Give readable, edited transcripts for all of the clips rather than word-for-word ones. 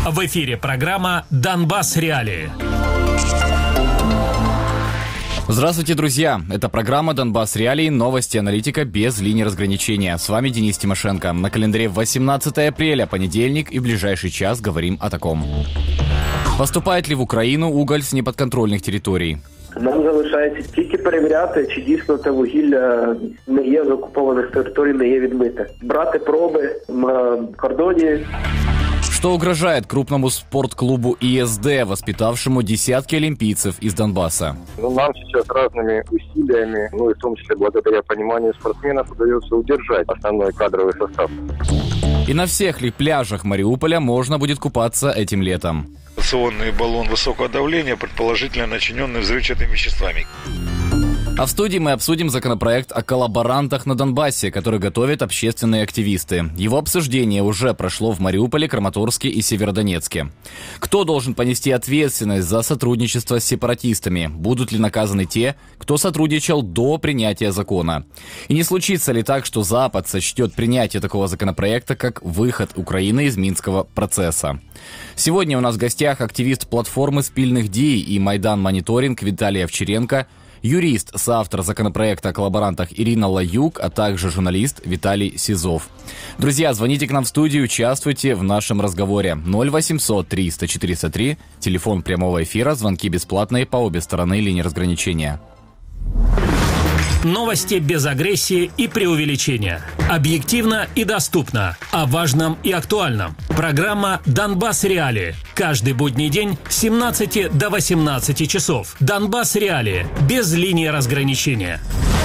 В эфире программа «Донбасс. Реалии». Здравствуйте, друзья! Это программа «Донбасс. Реалии», новости, аналитика без линии разграничения. С вами Денис Тимошенко. На календаре 18 апреля, понедельник, и в ближайший час говорим о таком. Поступает ли в Україну уголь з неподконтрольних територій? Нам залишається тільки перевіряти, чи дійсно те вугілля не є з окупованих територій, не є відмите. Брати проби на кордоні. Что угрожает крупному спортклубу ИСД, воспитавшему десятки олимпийцев из Донбасса? Нам сейчас разными усилиями, и в том числе благодаря пониманию спортсменов, удается удержать основной кадровый состав. И на всех ли пляжах Мариуполя можно будет купаться этим летом? Авиационный баллон высокого давления, предположительно начиненный взрывчатыми веществами. А в студии мы обсудим законопроект о коллаборантах на Донбассе, который готовят общественные активисты. Его обсуждение уже прошло в Мариуполе, Краматорске и Северодонецке. Кто должен понести ответственность за сотрудничество с сепаратистами? Будут ли наказаны те, кто сотрудничал до принятия закона? И не случится ли так, что Запад сочтет принятие такого законопроекта как выход Украины из Минского процесса? Сегодня у нас в гостях активист платформы «Спільних дій» и Майдан Мониторинг Виталий Овчаренко, юрист, соавтор законопроекта о коллаборантах Ирина Лаюк, а также журналист Виталий Сизов. Друзья, звоните к нам в студию, участвуйте в нашем разговоре. 0800 300 403, телефон прямого эфира, звонки бесплатные по обе стороны линии разграничения. Новости без агрессии и преувеличения. Объективно и доступно. О важном и актуальном. Программа «Донбасс. Реалии». Каждый будний день с 17 до 18 часов. «Донбасс. Реалии». Без линии разграничения.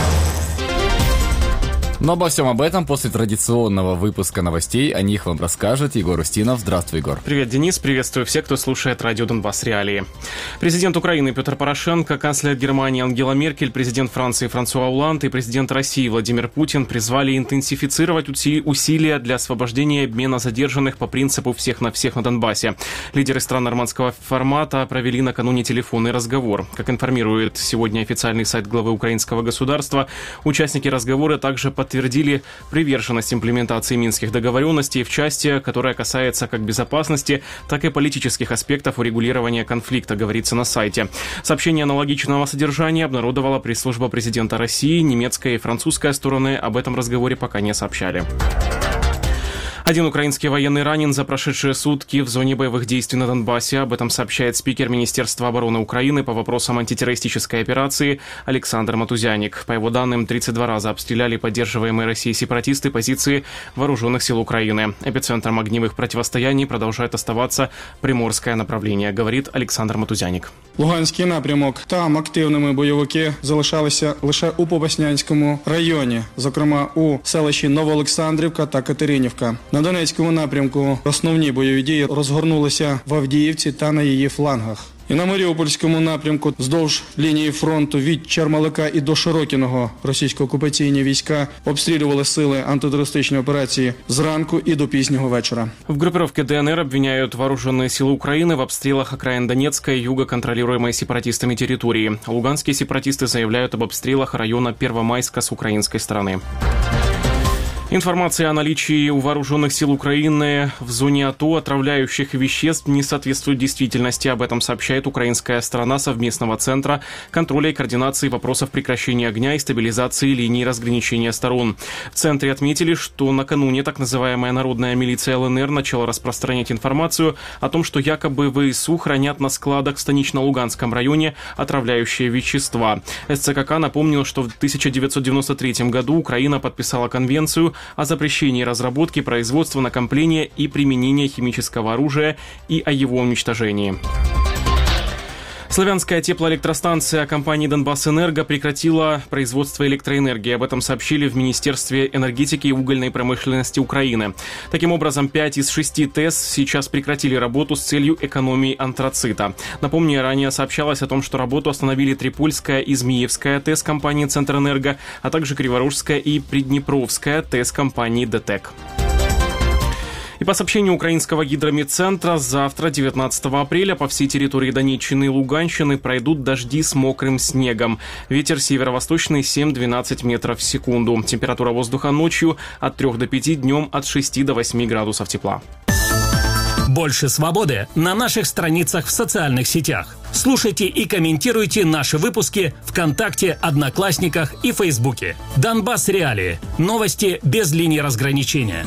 Но обо всем об этом после традиционного выпуска новостей. О них вам расскажет Егор Устинов. Здравствуй, Егор. Привет, Денис. Приветствую всех, кто слушает радио «Донбасс. Реалии». Президент Украины Петр Порошенко, канцлер Германии Ангела Меркель, президент Франции Франсуа Олланд и президент России Владимир Путин призвали интенсифицировать усилия для освобождения и обмена задержанных по принципу «всех на Донбассе». Лидеры стран нормандского формата провели накануне телефонный разговор. Как информирует сегодня официальный сайт главы украинского государства, участники разговора также подтвердили приверженность имплементации минских договоренностей в части, которая касается как безопасности, так и политических аспектов урегулирования конфликта, говорится на сайте. Сообщение аналогичного содержания обнародовала пресс-служба президента России, немецкая и французская стороны об этом разговоре пока не сообщали. Один украинский военный ранен за прошедшие сутки в зоне боевых действий на Донбассе. Об этом сообщает спикер Министерства обороны Украины по вопросам антитеррористической операции Александр Матузяник. По его данным, 32 раза обстреляли поддерживаемые Россией сепаратисты позиции вооруженных сил Украины. Эпицентром огневых противостояний продолжает оставаться Приморское направление, говорит Александр Матузяник. Луганський напрямок. Там активними бойовики залишалися лише у Попаснянському районі, зокрема у селищі Новоолександрівка та Катеринівка. На Донецькому напрямку основні бойові дії розгорнулися в Авдіївці та на її флангах. І на Маріупольському напрямку вздовж лінії фронту від Чармалика і до Широкіного російсько-окупаційні війська обстрілювали сили антитеррористичної операції зранку і до пізнього вечора. В группировке ДНР обвиняют вооруженные силы Украины в обстрелах окраин Донецкой и юго контролируемой сепаратистами территории. Луганские сепаратисты заявляют об обстрелах района Первомайска с украинской стороны. Информация о наличии у вооруженных сил Украины в зоне АТО отравляющих веществ не соответствует действительности. Об этом сообщает украинская сторона совместного центра контроля и координации вопросов прекращения огня и стабилизации линии разграничения сторон. В центре отметили, что накануне так называемая народная милиция ЛНР начала распространять информацию о том, что якобы ВСУ хранят на складах в Станично-Луганском районе отравляющие вещества. СЦКК напомнил, что в 1993 году Украина подписала конвенцию о запрещении разработки, производства, накопления и применения химического оружия и о его уничтожении. Славянская теплоэлектростанция компании «Донбассэнерго» прекратила производство электроэнергии. Об этом сообщили в Министерстве энергетики и угольной промышленности Украины. Таким образом, 5 из 6 ТЭС сейчас прекратили работу с целью экономии антрацита. Напомню, ранее сообщалось о том, что работу остановили Трипольская и Змеевская ТЭС компании «Центрэнерго», а также Криворожская и Приднепровская ТЭС компании «ДТЭК». И по сообщению украинского гидрометцентра, завтра, 19 апреля, по всей территории Донеччины и Луганщины пройдут дожди с мокрым снегом. Ветер северо-восточный 7-12 метров в секунду. Температура воздуха ночью от 3 до 5, днем от 6 до 8 градусов тепла. Больше свободы на наших страницах в социальных сетях. Слушайте и комментируйте наши выпуски ВКонтакте, Одноклассниках и Фейсбуке. Донбасс Реалии. Новости без линии разграничения.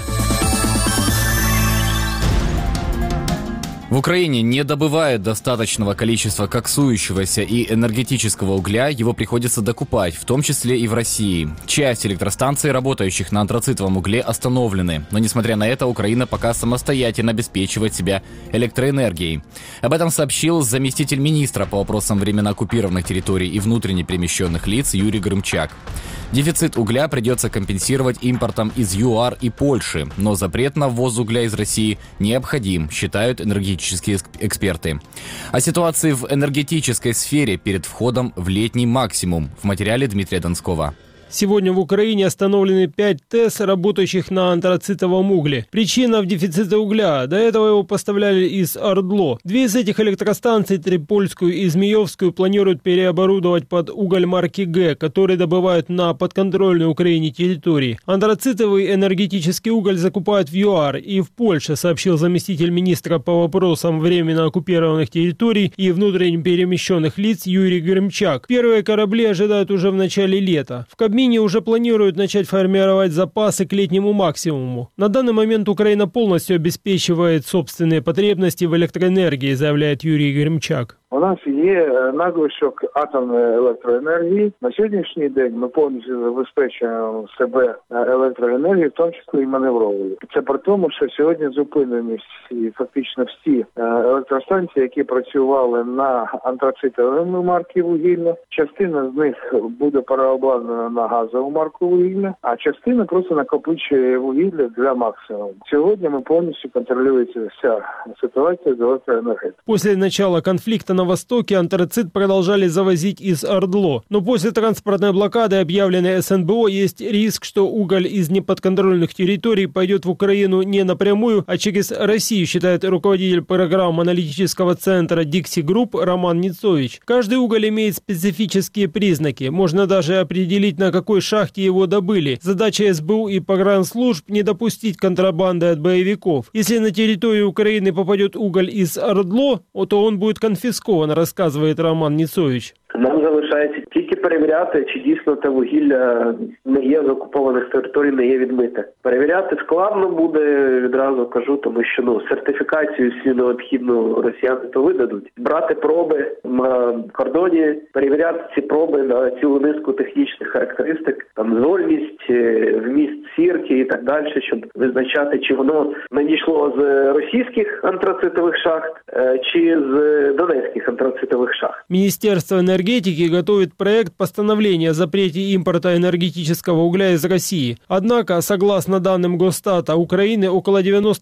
В Украине не добывают достаточного количества коксующегося и энергетического угля, его приходится докупать, в том числе и в России. Часть электростанций, работающих на антрацитовом угле, остановлены. Но, несмотря на это, Украина пока самостоятельно обеспечивает себя электроэнергией. Об этом сообщил заместитель министра по вопросам временно оккупированных территорий и внутренне перемещенных лиц Юрий Грымчак. Дефицит угля придется компенсировать импортом из ЮАР и Польши, но запрет на ввоз угля из России необходим, считают энергетические эксперты. О ситуации в энергетической сфере перед входом в летний максимум в материале Дмитрия Донского. Сегодня в Украине остановлены 5 ТЭС, работающих на антрацитовом угле. Причина в дефиците угля. До этого его поставляли из ОРДЛО. 2 из этих электростанций, Трипольскую и Змеевскую, планируют переоборудовать под уголь марки Г, который добывают на подконтрольной Украине территории. Антрацитовый энергетический уголь закупают в ЮАР и в Польше, сообщил заместитель министра по вопросам временно оккупированных территорий и внутренне перемещенных лиц Юрий Грымчак. Первые корабли ожидают уже в начале лета. В Кабмине уже планируют начать формировать запасы к летнему максимуму. На данный момент Украина полностью обеспечивает собственные потребности в електроенергії, заявляє Юрій Грымчак. У нас є надлишок атомної електроенергії. На сьогоднішній день ми повністю забезпечуємо себе електроенергією, в тому числі і маневровою. Це при тому, що сьогодні зупинені фактично всі електростанції, які працювали на антрацитовому марки вугілля. Частина з них буде переобладнана на газову марку вугілля, а частина просто накопичує вугілля для максимуму. Сьогодні ми повністю контролюється вся ситуація з електроенергетикою. После начала конфликта на Востоке антрацит продолжали завозить из ОРДЛО. Но после транспортной блокады, объявленной СНБО, есть риск, что уголь из неподконтрольных территорий пойдет в Украину не напрямую, а через Россию, считает руководитель программ аналитического центра Dixie Group Роман Ницович. Каждый уголь имеет специфические признаки. Можно даже определить, на какой шахте его добыли. Задача СБУ и погранслужб не допустить контрабанды от боевиков. Если на территорию Украины попадет уголь из ОРДЛО, то он будет конфискован, рассказывает Роман Ницович. Нам залишається тільки перевіряти, чи дійсно те вугілля не є з окупованих територій, не є відмите. Перевіряти складно буде, відразу кажу, тому що сертифікацію всю необхідну росіяни то видадуть. Брати проби на кордоні, перевіряти ці проби на цілу низку технічних характеристик, там зольність, вміст сірки і так далі, щоб визначати, чи воно надійшло з російських антрацитових шахт, чи з донецьких антрацитових шахт. Министерство энергетики готовит проект постановления о запрете импорта энергетического угля из России. Однако, согласно данным Госстата Украины, около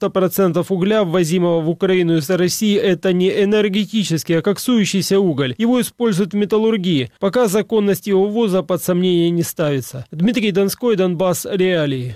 90% угля, ввозимого в Украину из России, это не энергетический, а коксующийся уголь. Его используют в металлургии. Пока законность его ввоза под сомнение не ставится. Дмитрий Донской, Донбасс Реалии.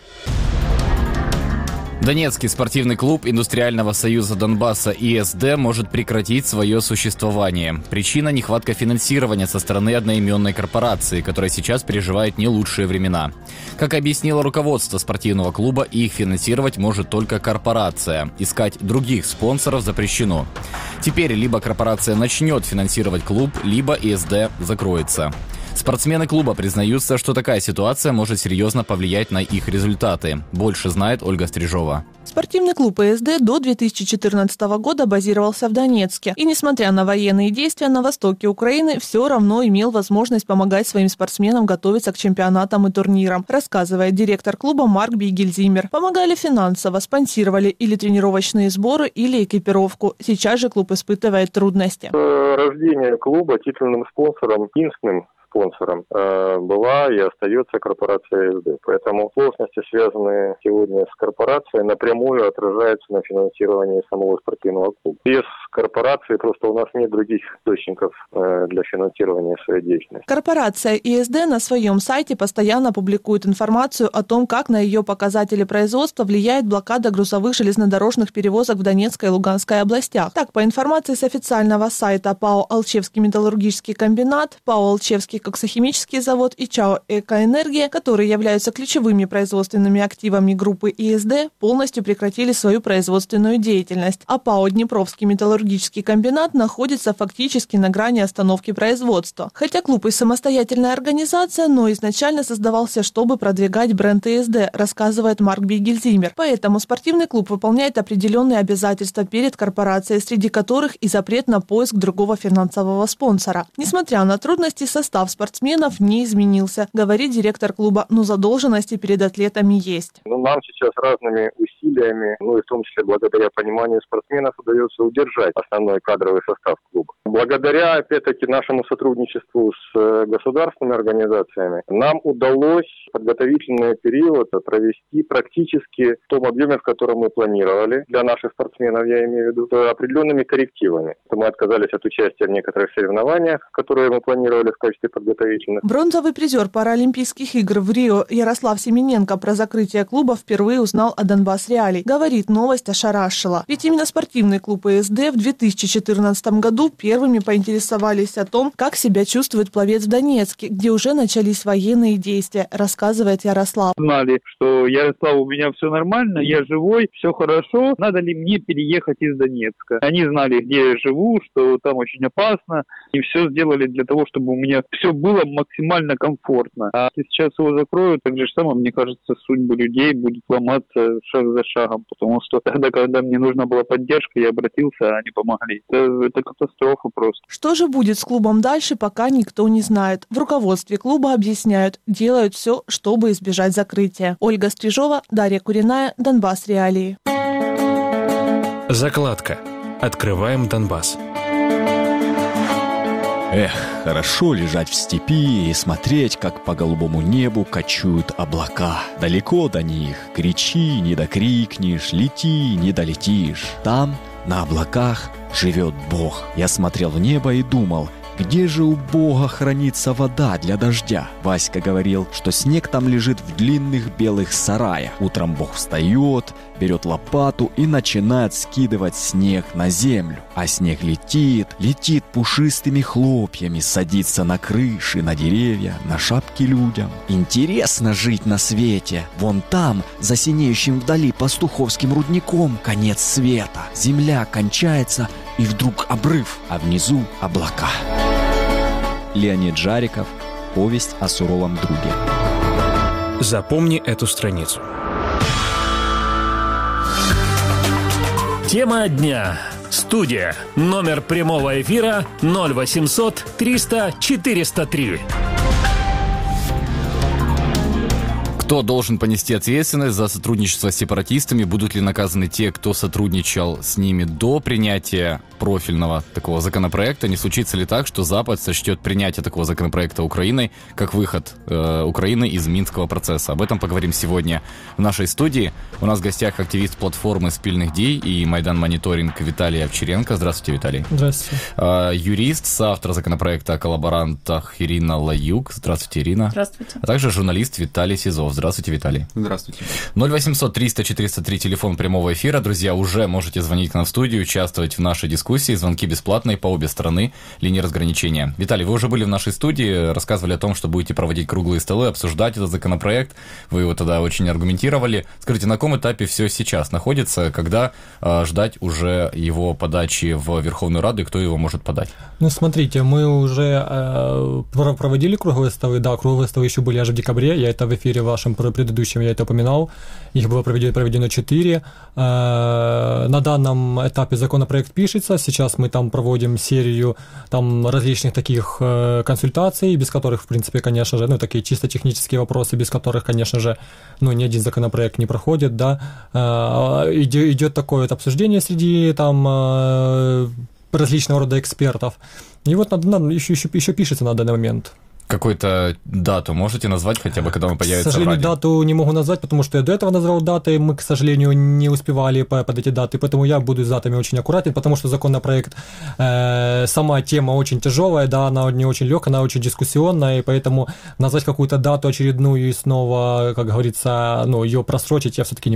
Донецкий спортивный клуб Индустриального союза Донбасса ИСД может прекратить свое существование. Причина – нехватка финансирования со стороны одноименной корпорации, которая сейчас переживает не лучшие времена. Как объяснило руководство спортивного клуба, их финансировать может только корпорация. Искать других спонсоров запрещено. Теперь либо корпорация начнет финансировать клуб, либо ИСД закроется. Спортсмены клуба признаются, что такая ситуация может серьезно повлиять на их результаты. Больше знает Ольга Стрижова. Спортивный клуб ИСД до 2014 года базировался в Донецке. И несмотря на военные действия на востоке Украины, все равно имел возможность помогать своим спортсменам готовиться к чемпионатам и турнирам, рассказывает директор клуба Марк Бигельзимер. Помогали финансово, спонсировали или тренировочные сборы, или экипировку. Сейчас же клуб испытывает трудности. Рождение клуба титульным спонсором, единственным спонсором была и остается корпорация ИСД. Поэтому сложности, связанные сегодня с корпорацией, напрямую отражаются на финансировании самого спортивного клуба. Без корпорации просто у нас нет других источников для финансирования своей деятельности. Корпорация ИСД на своем сайте постоянно публикует информацию о том, как на ее показатели производства влияет блокада грузовых железнодорожных перевозок в Донецкой и Луганской областях. Так, по информации с официального сайта ПАО «Алчевский металлургический комбинат», ПАО «Алчевский Донецкий коксохимический завод и ЧАО «Экоэнергия», которые являются ключевыми производственными активами группы ИСД, полностью прекратили свою производственную деятельность, а ПАО «Днепровский металлургический комбинат» находится фактически на грани остановки производства. Хотя клуб и самостоятельная организация, но изначально создавался, чтобы продвигать бренд ИСД, рассказывает Марк Бигельзимер. Поэтому спортивный клуб выполняет определенные обязательства перед корпорацией, среди которых и запрет на поиск другого финансового спонсора. Несмотря на трудности, состав спортсменов не изменился, говорит директор клуба, но задолженности перед атлетами есть. Нам сейчас разными усилиями, и в том числе благодаря пониманию спортсменов, удается удержать основной кадровый состав клуба. Благодаря, опять-таки, нашему сотрудничеству с государственными организациями нам удалось подготовительный период провести практически в том объеме, в котором мы планировали, для наших спортсменов, я имею в виду, с определенными коррективами. Мы отказались от участия в некоторых соревнованиях, которые мы планировали в качестве подготовительных. Бронзовый призер Паралимпийских игр в Рио Ярослав Семененко про закрытие клуба впервые узнал о Донбасс Реалии. Говорит, новость ошарашила. Ведь именно спортивный клуб ИСД в 2014 году первыми поинтересовались о том, как себя чувствует пловец в Донецке, где уже начались военные действия, рассказывает Ярослав. Знали, что Ярослав, у меня все нормально, я живой, все хорошо, надо ли мне переехать из Донецка. Они знали, где я живу, что там очень опасно, и все сделали для того, чтобы у меня все было максимально комфортно. А если сейчас его закроют, так же самое, мне кажется, судьбы людей будут ломаться шаг за шагом, потому что тогда, когда мне нужна была поддержка, я обратился, а они помогли. Это катастрофа просто. Что же будет с клубом дальше, пока никто не знает. В руководстве клуба объясняют, делают все, чтобы избежать закрытия. Ольга Стрижова, Дарья Куриная, Донбасс Реалии. Закладка. Открываем Донбасс. Эх, хорошо лежать в степи и смотреть, как по голубому небу кочуют облака. Далеко до них, кричи, не докрикнешь, лети, не долетишь. Там, на облаках, живет Бог. Я смотрел в небо и думал, где же у Бога хранится вода для дождя? Васька говорил, что снег там лежит в длинных белых сараях. Утром Бог встает, берет лопату и начинает скидывать снег на землю. А снег летит пушистыми хлопьями, садится на крыши, на деревья, на шапки людям. Интересно жить на свете. Вон там, за синеющим вдали пастуховским рудником, конец света. Земля кончается, и вдруг обрыв, а внизу облака. Леонид Жариков. Повесть о суровом друге. Запомни эту страницу. Тема дня. Студия. Номер прямого эфира 0800 300 403. Кто должен понести ответственность за сотрудничество с сепаратистами? Будут ли наказаны те, кто сотрудничал с ними до принятия профильного такого законопроекта? Не случится ли так, что Запад сочтет принятие такого законопроекта Украиной как выход Украины из Минского процесса? Об этом поговорим сегодня в нашей студии. У нас в гостях активист платформы «Спільних дій» и Майдан Мониторинг Виталий Овчаренко. Здравствуйте, Виталий. Здравствуйте. Юрист, соавтор законопроекта о коллаборантах Ирина Лаюк. Здравствуйте, Ирина. Здравствуйте. А также журналист Виталий Сизов. Здравствуйте, Виталий. Здравствуйте. 0800 300 403, телефон прямого эфира. Друзья, уже можете звонить к нам в студию, участвовать в нашей дискуссии. Звонки бесплатные по обе стороны линии разграничения. Виталий, вы уже были в нашей студии, рассказывали о том, что будете проводить круглые столы, обсуждать этот законопроект. Вы его тогда очень аргументировали. Скажите, на каком этапе все сейчас находится, когда ждать уже его подачи в Верховную Раду и кто его может подать? Ну, смотрите, мы уже проводили круглые столы. Да, круглые столы еще были аж в декабре. Я это в эфире вашем предыдущем я это упоминал. Их было проведено 4. На данном этапе законопроект пишется. Сейчас мы там проводим серию там различных таких консультаций, без которых, в принципе, конечно же, такие чисто технические вопросы, без которых, конечно же, ни один законопроект не проходит, да. Идет такое вот обсуждение среди там различного рода экспертов. И вот еще пишется на данный момент. Какую-то дату можете назвать хотя бы, когда он появится в К сожалению, радио? дату не могу назвать, потому что я до этого назвал даты, мы, к сожалению, не успевали под эти даты, поэтому я буду с датами очень аккуратен, потому что законопроект, сама тема очень тяжелая, да, она не очень легкая, она очень дискуссионная, и поэтому назвать какую-то дату очередную и снова, как говорится, ее просрочить я все-таки не буду.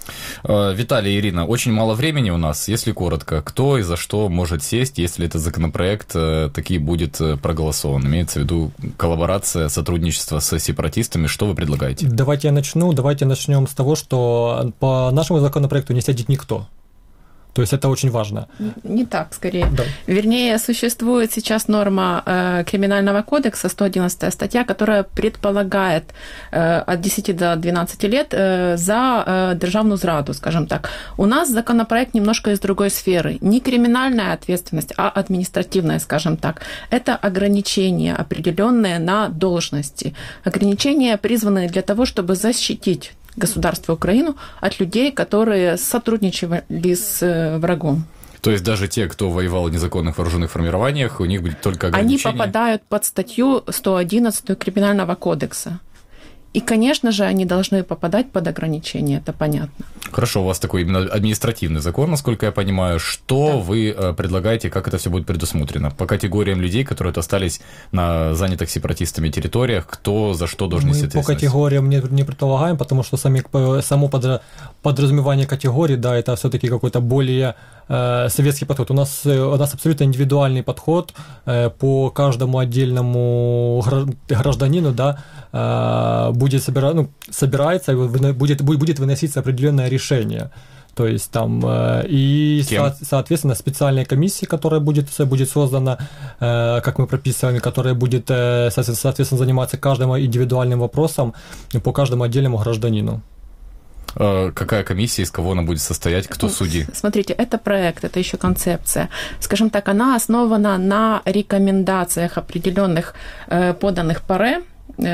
Виталий и Ирина, очень мало времени у нас. Если коротко, кто и за что может сесть, если этот законопроект таки будет проголосован? Имеется в виду коллаборация, сотрудничество с сепаратистами. Что вы предлагаете? Давайте начнем с того, что по нашему законопроекту не сядет никто. То есть это очень важно. Не так, скорее. Да. Вернее, существует сейчас норма Криминального кодекса, 111 статья, которая предполагает от 10 до 12 лет за державную зраду, скажем так. У нас законопроект немножко из другой сферы. Не криминальная ответственность, а административная, скажем так. Это ограничения, определенные на должности. Ограничения призваны для того, чтобы защитить государство Украину от людей, которые сотрудничали с врагом. То есть даже те, кто воевал в незаконных вооруженных формированиях, у них будет только ограничения? Они попадают под статью 111 Криминального кодекса. И, конечно же, они должны попадать под ограничения, это понятно. Хорошо, у вас такой именно административный закон, насколько я понимаю. Что вы предлагаете, как это все будет предусмотрено? По категориям людей, которые остались на занятых сепаратистами территориях, кто за что должен нести ответственность? Мы по категориям не предполагаем, потому что само подразумевание категорий, да, это все-таки какой-то более советский подход. У нас абсолютно индивидуальный подход по каждому отдельному гражданину, да, будет собирается, будет выноситься определенное решение. То есть там и, соответственно, специальная комиссия, которая будет создана, как мы прописываем, которая будет, соответственно, заниматься каждым индивидуальным вопросом по каждому отдельному гражданину. Какая комиссия, из кого она будет состоять, кто судьи? Смотрите, это проект, это еще концепция. Скажем так, она основана на рекомендациях определенных поданных ПАРЕ,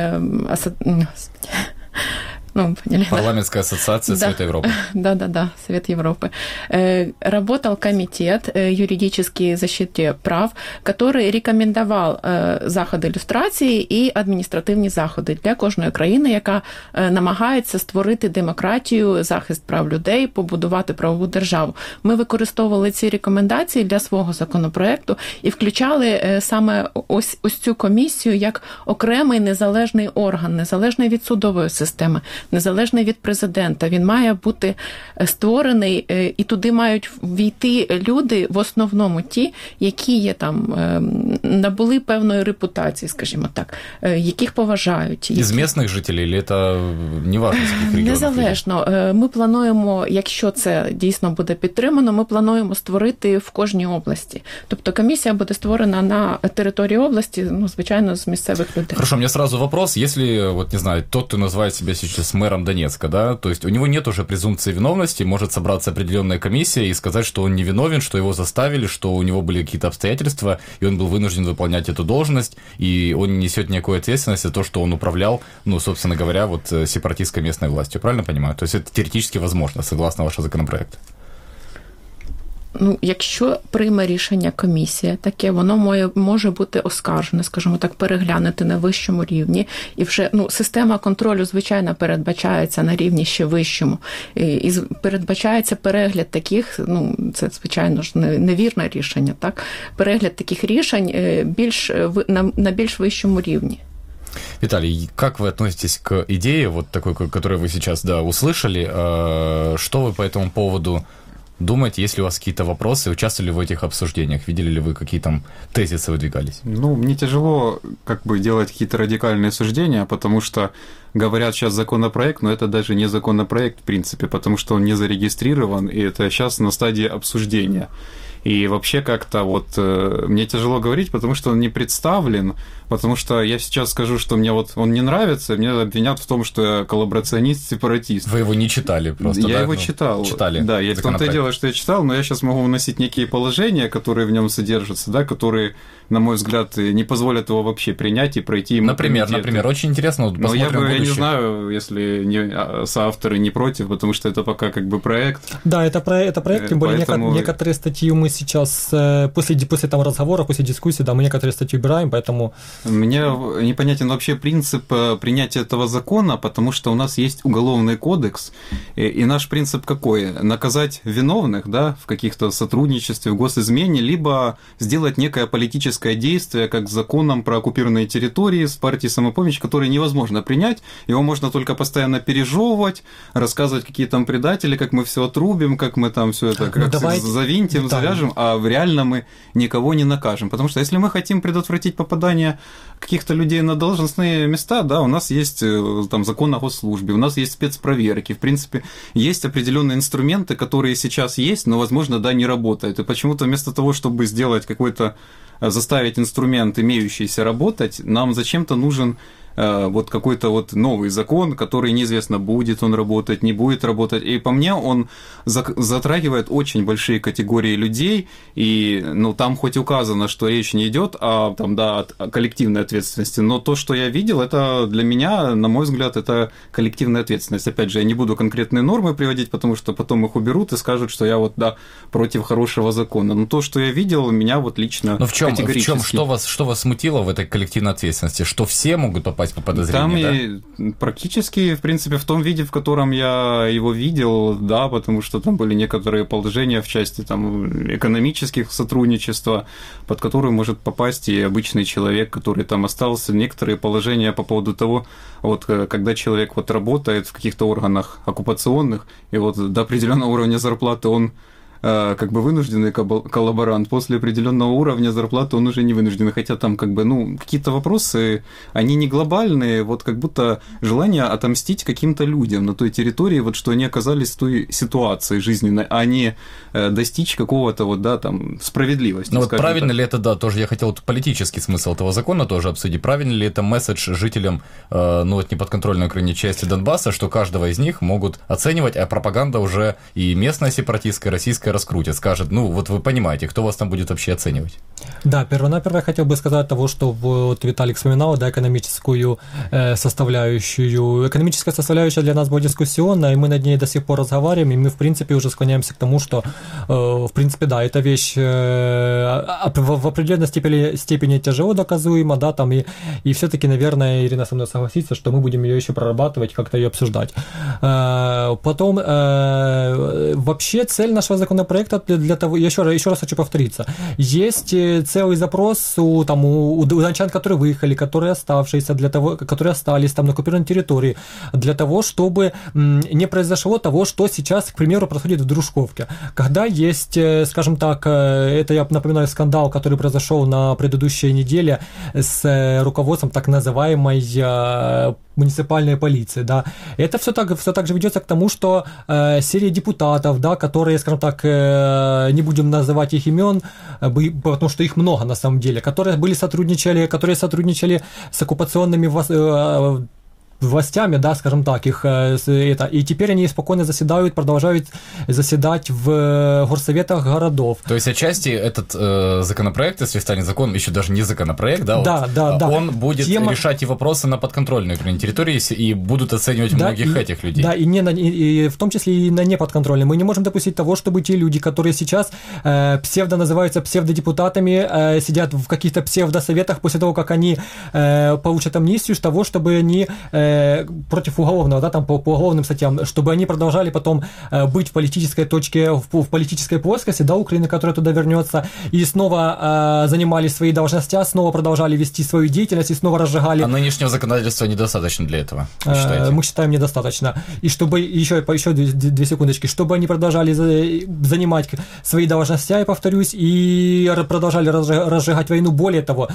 Парламентская ассоциация Совета Европы. Да, Совет Европы. Работал комитет юридической защиты прав, который рекомендував заходи люстрації і адміністративні заходи для кожної країни, яка намагається створити демократію, захист прав людей, побудувати правову державу. Ми використовували ці рекомендації для свого законопроекту і включали саме ось цю комісію як окремий незалежний орган, незалежний від судової системи, незалежний від президента. Він має бути створений, і туди мають війти люди, в основному ті, які є там, набули певної репутації, скажімо так, яких поважають. Із місцевих жителів, чи це не важливо, з яких регіонів? Незалежно. Ми плануємо, якщо це дійсно буде підтримано, ми плануємо створити в кожній області. Тобто комісія буде створена на території області, звичайно, з місцевих людей. Хорошо, у меня сразу вопрос. Если, вот не знаю, тот, кто называет себя сейчас мэром Донецка, да, то есть у него нет уже презумпции виновности, может собраться определенная комиссия и сказать, что он не виновен, что его заставили, что у него были какие-то обстоятельства, и он был вынужден выполнять эту должность, и он не несет никакой ответственности за то, что он управлял, собственно говоря, вот сепаратистской местной властью. Правильно понимаю? То есть это теоретически возможно, согласно вашему законопроекту. Якщо прийме рішення комісія таке, воно може бути оскаржене, скажімо так, переглянути на вищому рівні. І вже система контролю, звичайно, передбачається на рівні ще вищому. І передбачається перегляд таких, це, звичайно ж, невірне рішення, так? Перегляд таких рішень на більш вищому рівні. Виталий, как вы относитесь к идее, вот такой, которую вы сейчас, услышали? Что вы по этому поводу думаете, есть ли у вас какие-то вопросы, участвовали в этих обсуждениях, видели ли вы, какие там тезисы выдвигались? Мне тяжело делать какие-то радикальные суждения, потому что говорят сейчас законопроект, но это даже не законопроект в принципе, потому что он не зарегистрирован, и это сейчас на стадии обсуждения. И вообще как-то мне тяжело говорить, потому что он не представлен, потому что я сейчас скажу, что мне он не нравится, меня обвинят в том, что я коллаборационист-сепаратист. Вы его не читали просто, Я его читал. Читали. Да, в том-то и дело, что я читал, но я сейчас могу вносить некие положения, которые в нем содержатся, да, которые, на мой взгляд, не позволят его вообще принять и пройти ему. Например, очень интересно, но я не знаю, если соавторы не против, потому что это пока проект. Да, это проект, тем более некоторые статьи мы сейчас после там разговора, после дискуссии, да, мы некоторые статьи убираем, поэтому... Мне непонятен вообще принцип принятия этого закона, потому что у нас есть уголовный кодекс, и наш принцип какой? Наказать виновных, да, в каких-то сотрудничестве, в госизмене, либо сделать некое политическое действие, как с законом про оккупированные территории, с партией «Самопомощь», который невозможно принять, его можно только постоянно пережевывать, рассказывать, какие там предатели, как мы все отрубим, как мы там все это как завинтим, завяжем, а реально мы никого не накажем. Потому что если мы хотим предотвратить попадание каких-то людей на должностные места, да, у нас есть там закон о госслужбе, у нас есть спецпроверки, в принципе, есть определенные инструменты, которые сейчас есть, но, возможно, да, не работают. И почему-то вместо того, чтобы сделать какой-то, заставить инструмент, имеющийся, работать, нам зачем-то нужен вот какой-то вот новый закон, который неизвестно, будет он работать, не будет работать. И по мне он затрагивает очень большие категории людей, и ну, там хоть указано, что речь не идет о, там, да, о коллективной ответственности, но то, что я видел, это для меня, на мой взгляд, это коллективная ответственность. Опять же, я не буду конкретные нормы приводить, потому что потом их уберут и скажут, что я вот, да, против хорошего закона. Но то, что я видел, меня вот лично категорически... Что вас смутило в этой коллективной ответственности? Что все могут попасть по подозрению, там и практически, в принципе, в том виде, в котором я его видел, да, потому что там были некоторые положения в части там экономических сотрудничества, под которые может попасть и обычный человек, который там остался. Некоторые положения по поводу того, вот когда человек вот работает в каких-то органах оккупационных, и вот до определенного уровня зарплаты он как бы вынужденный коллаборант, после определенного уровня зарплаты он уже не вынужденный, хотя там как бы, ну, какие-то вопросы, они не глобальные, вот как будто желание отомстить каким-то людям на той территории, вот что они оказались в той ситуации жизненной, а не достичь какого-то вот, да, там, справедливости. Ну вот правильно ли это, да, тоже я хотел политический смысл этого закона тоже обсудить, правильно ли это месседж жителям, ну вот неподконтрольной Украине части Донбасса, что каждого из них могут оценивать, а пропаганда уже и местная сепаратистская, российская раскрутит, скажет, ну, вот вы понимаете, кто вас там будет вообще оценивать? Да, первонаперво я хотел бы сказать того, что вот Виталик вспоминал, да, экономическую составляющую. Экономическая составляющая для нас была дискуссионная, и мы над ней до сих пор разговариваем, и мы, в принципе, уже склоняемся к тому, что, в принципе, да, эта вещь в определенной степени тяжело доказуема, да, там, и все-таки, наверное, Ирина со мной согласится, что мы будем ее еще прорабатывать, как-то ее обсуждать. Потом, вообще, цель нашего законопроекта для того, еще раз хочу повториться, есть целый запрос у дончан, которые выехали, которые оставшиеся, которые остались там на оккупированной территории, для того, чтобы не произошло того, что сейчас, к примеру, происходит в Дружковке. Когда есть, скажем так, это я напоминаю скандал, который произошел на предыдущей неделе с руководством так называемой муниципальной полиции, да, это все так же ведется к тому, что серия депутатов, да, которые, скажем так, не будем называть их имен, потому что их много на самом деле, которые сотрудничали с оккупационными властями, да, скажем так, и теперь они спокойно продолжают заседать в горсоветах городов. То есть отчасти этот законопроект, если станет закон, еще даже не законопроект, да, да, он будет решать и вопросы на подконтрольной Украине территории, и будут оценивать многих этих людей. Да, и в том числе и на неподконтрольной. Мы не можем допустить того, чтобы те люди, которые сейчас называются псевдодепутатами, сидят в каких-то псевдосоветах после того, как они получат амнистию, того, чтобы они против уголовного, да, там по уголовным статьям, чтобы они продолжали потом быть в политической точке, в политической плоскости, да, Украины, которая туда вернется, и снова занимали свои должности, снова продолжали вести свою деятельность и снова разжигали. А нынешнего законодательства недостаточно для этого, вы считаете? Мы считаем недостаточно. И чтобы еще 2 секундочки, чтобы они продолжали занимать свои должности, я повторюсь, и продолжали разжигать войну. Более того,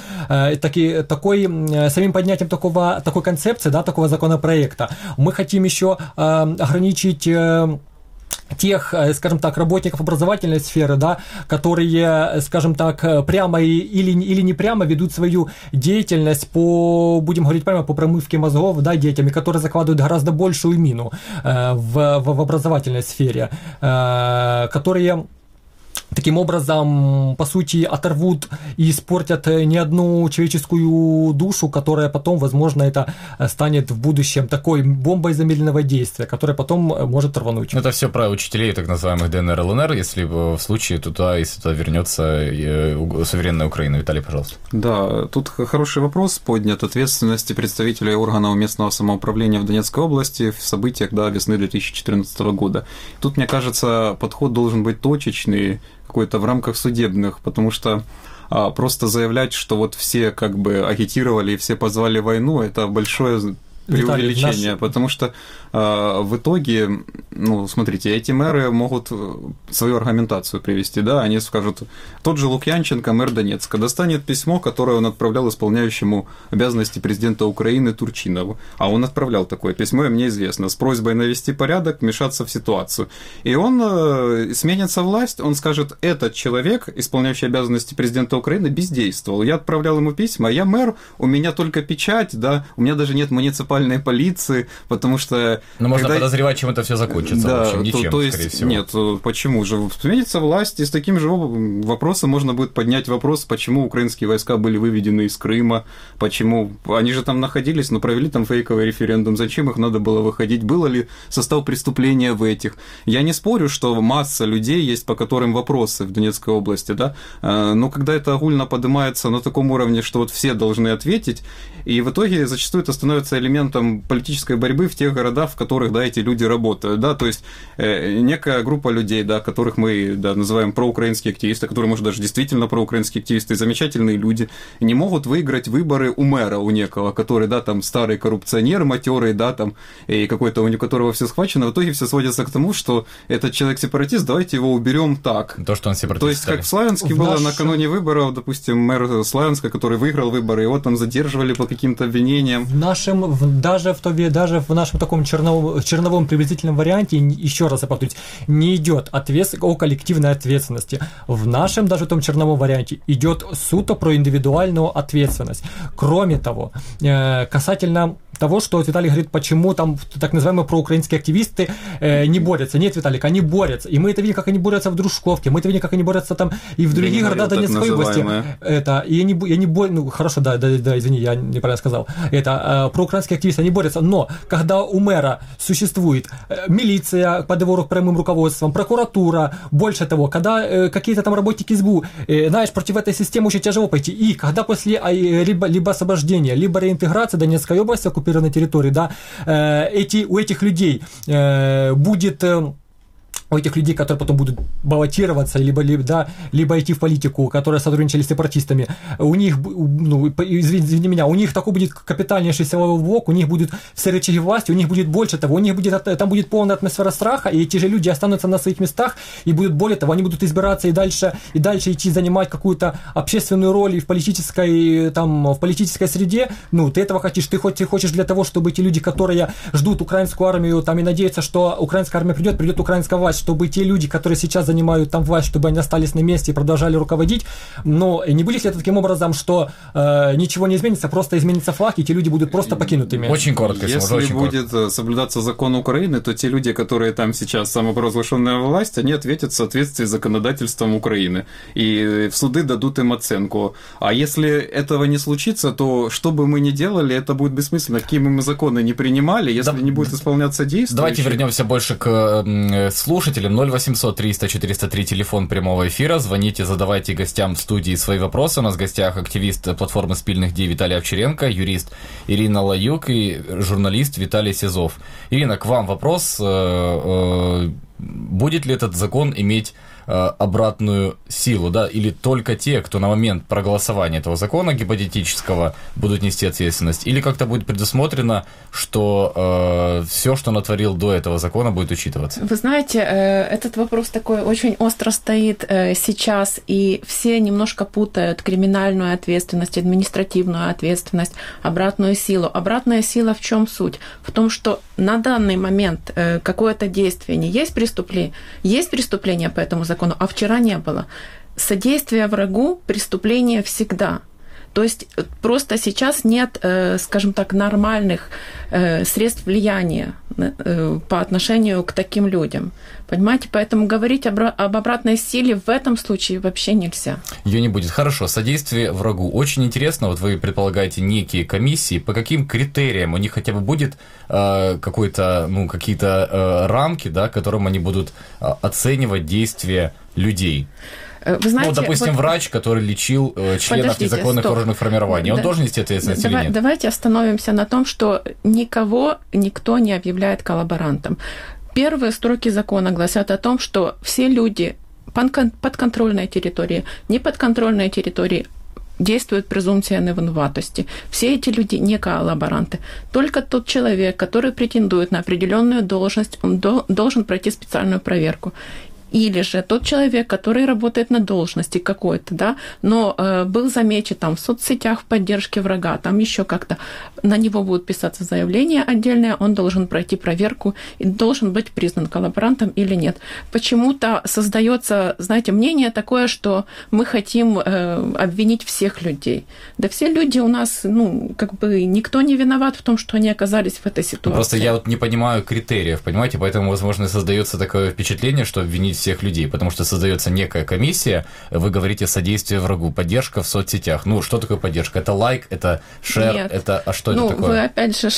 самим поднятием такой концепции, да, такого законопроекта, мы хотим еще ограничить тех, скажем так, работников образовательной сферы, да, которые, скажем так, прямо или не прямо ведут свою деятельность будем говорить прямо, по промывке мозгов, да, детям, которые закладывают гораздо большую мину в образовательной сфере, которые таким образом, по сути, оторвут и испортят не одну человеческую душу, которая потом, возможно, это станет в будущем такой бомбой замедленного действия, которая потом может рвануть. Это все про учителей так называемых ДНР, ЛНР, если в случае если туда вернется суверенная Украина. Виталий, пожалуйста. Да, тут хороший вопрос поднят. Ответственности представителей органов местного самоуправления в Донецкой области в событиях весны 2014 года. Тут, мне кажется, подход должен быть точечный, какой-то в рамках судебных, потому что просто заявлять, что вот все как бы агитировали и все позвали войну, это большое преувеличение, потому что в итоге, смотрите, эти мэры могут свою аргументацию привести, они скажут, тот же Лукьянченко, мэр Донецка, достанет письмо, которое он отправлял исполняющему обязанности президента Украины Турчинову, а он отправлял такое письмо, и мне известно, с просьбой навести порядок, вмешаться в ситуацию. И он сменится власть, он скажет, этот человек, исполняющий обязанности президента Украины, бездействовал, я отправлял ему письма, я мэр, у меня только печать, у меня даже нет муниципальной полиции, потому что... Но можно подозревать, чем это все закончится. Да, в общем, ничем, скорее всего. Нет, почему же? Сменится власть, и с таким же вопросом можно будет поднять вопрос, почему украинские войска были выведены из Крыма, почему... Они же там находились, но провели там фейковый референдум, зачем их надо было выходить, было ли состав преступления в этих. Я не спорю, что масса людей есть, по которым вопросы в Донецкой области, но когда это огульно поднимается на таком уровне, что вот все должны ответить, и в итоге зачастую это становится элементом политической борьбы в тех городах, в которых, эти люди работают, то есть некая группа людей, которых мы, называем проукраинские активисты, которые, может, даже действительно проукраинские активисты, замечательные люди, не могут выиграть выборы у мэра, у некого, который, там, старый коррупционер, матерый, там, и какой-то, у которого все схвачено, в итоге все сводится к тому, что этот человек-сепаратист, давайте его уберем так. То, что он сепаратист. То есть, как в Славянске было накануне выборов, допустим, мэр Славянска, который выиграл выборы, его там задерживали по каким-то обвинениям. Даже в нашем таком черновом приблизительном варианте, еще раз я повторюсь, не идет о коллективной ответственности. В нашем даже том черновом варианте идет суто про индивидуальную ответственность. Кроме того, касательно того, что Виталий говорит, почему там так называемые проукраинские активисты не борются. Нет, Виталик, они борются. И мы это видим, как они борются в Дружковке, мы это видим, как они борются там и в других городах Донецкой области. Хорошо, извини, я неправильно сказал. Это проукраинские активисты, они борются. Но когда у мэра существует милиция под его прямым руководством, прокуратура, больше того, когда какие-то там работники СБУ, против этой системы очень тяжело пойти. И когда после либо освобождения, либо реинтеграции Донецкой области, оккупированной территории, у этих людей будет... У этих людей, которые потом будут баллотироваться, либо идти в политику, которые сотрудничали с сепаратистами, у них, извини меня, у них такой будет капитальнейший силовой блок, у них будет все рычаги власти, у них будет больше того, там будет полная атмосфера страха, и эти же люди останутся на своих местах, и будут более того, они будут избираться и дальше идти занимать какую-то общественную роль и в политической среде. Ты этого хочешь, ты хочешь для того, чтобы эти люди, которые ждут украинскую армию, и надеются, что украинская армия придет украинская власть, чтобы те люди, которые сейчас занимают там власть, чтобы они остались на месте и продолжали руководить, но не будет ли это таким образом, что ничего не изменится, просто изменится флаг, и те люди будут просто покинутыми? Очень коротко. Если будет соблюдаться закон Украины, то те люди, которые там сейчас самопровозглашенная власть, они ответят в соответствии с законодательством Украины, и в суды дадут им оценку. А если этого не случится, то что бы мы ни делали, это будет бессмысленно. Какие бы мы законы не принимали, если не будет исполняться действия. Давайте вернемся больше к слушателям. 0800 300 403 телефон прямого эфира. Звоните, задавайте гостям в студии свои вопросы. У нас в гостях активист платформы «Спильных дій» Виталий Овчаренко, юрист Ирина Лаюк и журналист Виталий Сизов. Ирина, к вам вопрос. Будет ли этот закон иметь обратную силу, или только те, кто на момент проголосования этого закона гипотетического будут нести ответственность, или как-то будет предусмотрено, что все, что натворил до этого закона, будет учитываться? Вы знаете, этот вопрос такой очень остро стоит сейчас, и все немножко путают криминальную ответственность, административную ответственность, обратную силу. Обратная сила в чем суть? В том, что на данный момент какое-то действие не есть преступление по этому закону, а вчера не было. Содействие врагу – преступление всегда. То есть просто сейчас нет, скажем так, нормальных средств влияния по отношению к таким людям. Понимаете? Поэтому говорить об обратной силе в этом случае вообще нельзя. Ее не будет. Хорошо. Содействие врагу. Очень интересно, вот вы предполагаете некие комиссии, по каким критериям у них хотя бы будет какие-то рамки, да, которым они будут оценивать действия людей? Вы знаете, допустим, врач, который лечил членов незаконных вооруженных формирований, он должен нести ответственность или нет? Давайте остановимся на том, что никто не объявляет коллаборантом. Первые строки закона гласят о том, что все люди подконтрольной территории, неподконтрольной территории действует презумпция невиноватости. Все эти люди не коллаборанты. Только тот человек, который претендует на определенную должность, он должен пройти специальную проверку. Или же тот человек, который работает на должности какой-то, да, но был замечен там в соцсетях в поддержке врага, там еще как-то, на него будет писаться заявление отдельное, он должен пройти проверку и должен быть признан коллаборантом или нет. Почему-то создается, знаете, мнение такое, что мы хотим обвинить всех людей. Да все люди у нас, никто не виноват в том, что они оказались в этой ситуации. Просто я вот не понимаю критериев, понимаете, поэтому, возможно, создается такое впечатление, что обвинить всех людей, потому что создается некая комиссия, вы говорите содействие врагу, поддержка в соцсетях. Что такое поддержка? Это лайк, это шер, Нет. а что это такое? Вы опять же,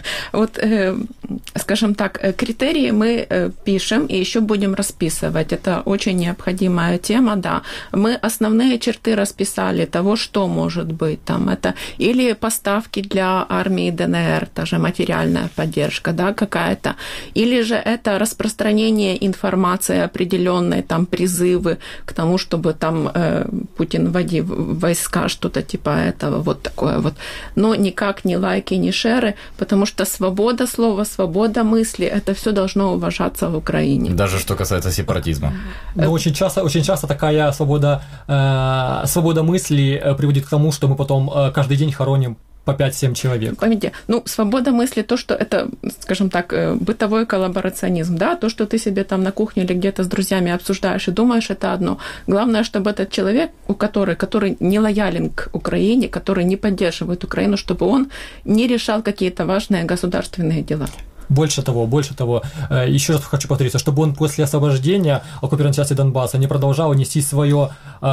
скажем так, критерии мы пишем и еще будем расписывать. Это очень необходимая тема, да. Мы основные черты расписали того, что может быть там. Это или поставки для армии ДНР, та же материальная поддержка, да, какая-то, или же это распространение информации определенной, там призывы к тому, чтобы там Путин вводил войска, что-то типа этого, вот такое вот. Но никак не лайки, не шеры, потому что свобода слова, свобода мысли, это все должно уважаться в Украине. Даже что касается сепаратизма. Очень часто такая свобода мысли приводит к тому, что мы потом каждый день хороним по 5-7 человек. Поймите, свобода мысли, то, что это, скажем так, бытовой коллаборационизм, да, то, что ты себе там на кухне или где-то с друзьями обсуждаешь и думаешь, это одно. Главное, чтобы этот человек, который не лоялен к Украине, который не поддерживает Украину, чтобы он не решал какие-то важные государственные дела. Больше того, еще раз хочу повториться, чтобы он после освобождения оккупированной части Донбасса не продолжал нести свою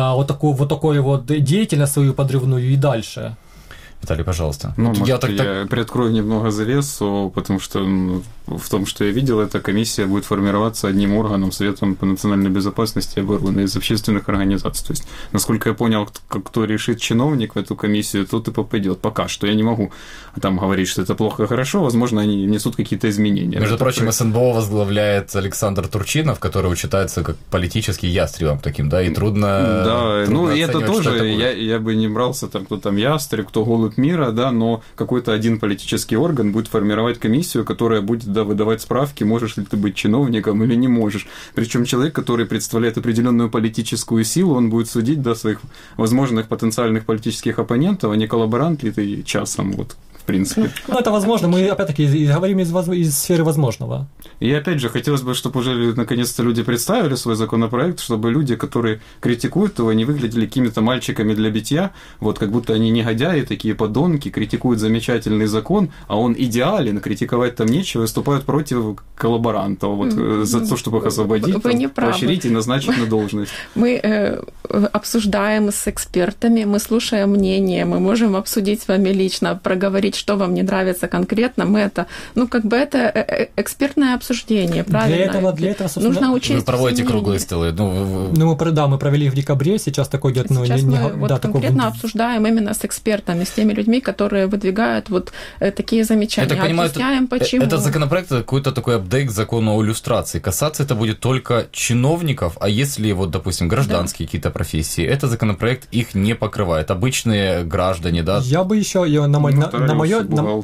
такую деятельность свою подрывную и дальше. Виталий, пожалуйста. Я приоткрою немного завесу, потому что в том, что я видел, эта комиссия будет формироваться одним органом, Советом по национальной безопасности и обороны из общественных организаций. То есть, насколько я понял, кто решит чиновник в эту комиссию, тот и попадет. Пока что я не могу там говорить, что это плохо и хорошо, возможно, они внесут какие-то изменения. Между прочим, СНБО возглавляет Александр Турчинов, который считается как политический ястребом таким, да, и трудно. Да, и это тоже, я бы не брался там, кто там ястреб, кто голубь мира, да, но какой-то один политический орган будет формировать комиссию, которая будет выдавать справки, можешь ли ты быть чиновником или не можешь. Причем человек, который представляет определенную политическую силу, он будет судить своих возможных потенциальных политических оппонентов, а не коллаборант ли ты часом, в принципе. Это возможно, мы опять-таки говорим из сферы возможного. И опять же, хотелось бы, чтобы уже наконец-то люди представили свой законопроект, чтобы люди, которые критикуют его, не выглядели какими-то мальчиками для битья, как будто они негодяи, такие подонки, критикуют замечательный закон, а он идеален, критиковать там нечего, выступают против коллаборантов, за то, чтобы их освободить, поощрить и назначить на должность. Мы обсуждаем с экспертами, мы слушаем мнение, мы можем обсудить с вами лично, проговорить, что вам не нравится конкретно, мы это, это экспертное обсуждение, правильно? Для этого собственно, нужно учесть. Вы проводите круглые столы. Мы провели в декабре, сейчас такой идет, сейчас мы конкретно обсуждаем именно с экспертами, с теми людьми, которые выдвигают такие замечания. Я так понимаю, объясняем, почему. Этот законопроект – это какой-то такой апдейт закона о люстрации. Касаться это будет только чиновников, а если, допустим, гражданские какие-то профессии, этот законопроект их не покрывает. Обычные граждане, да? Я бы еще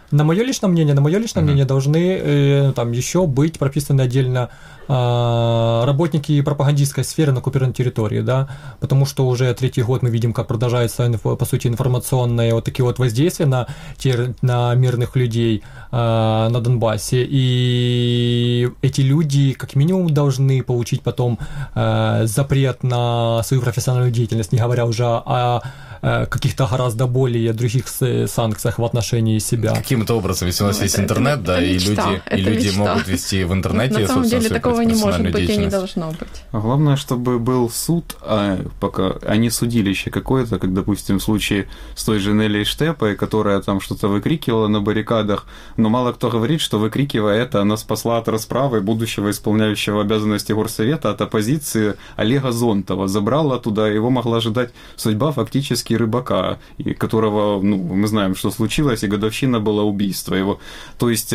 На мое личное мнение, должны там еще быть прописаны отдельно работники пропагандистской сферы на оккупированной территории, да, потому что уже третий год мы видим, как продолжается, по сути, информационные вот такие вот воздействия на мирных людей на Донбассе, и эти люди как минимум должны получить потом запрет на свою профессиональную деятельность, не говоря уже о каких-то гораздо более других санкциях в отношении себя. Каким-то образом, если у нас есть интернет, да, и люди могут вести в интернете, на самом деле такого не может быть и не должно быть. Главное, чтобы был суд, а не судилище какое-то, как, допустим, в случае с той же Нелли Штепой, которая там что-то выкрикивала на баррикадах, но мало кто говорит, что, выкрикивая это, она спасла от расправы будущего исполняющего обязанности горсовета от оппозиции Олега Зонтова, забрала туда, его могла ожидать судьба фактически рыбака, которого, мы знаем, что случилось, и годовщина была убийства его. То есть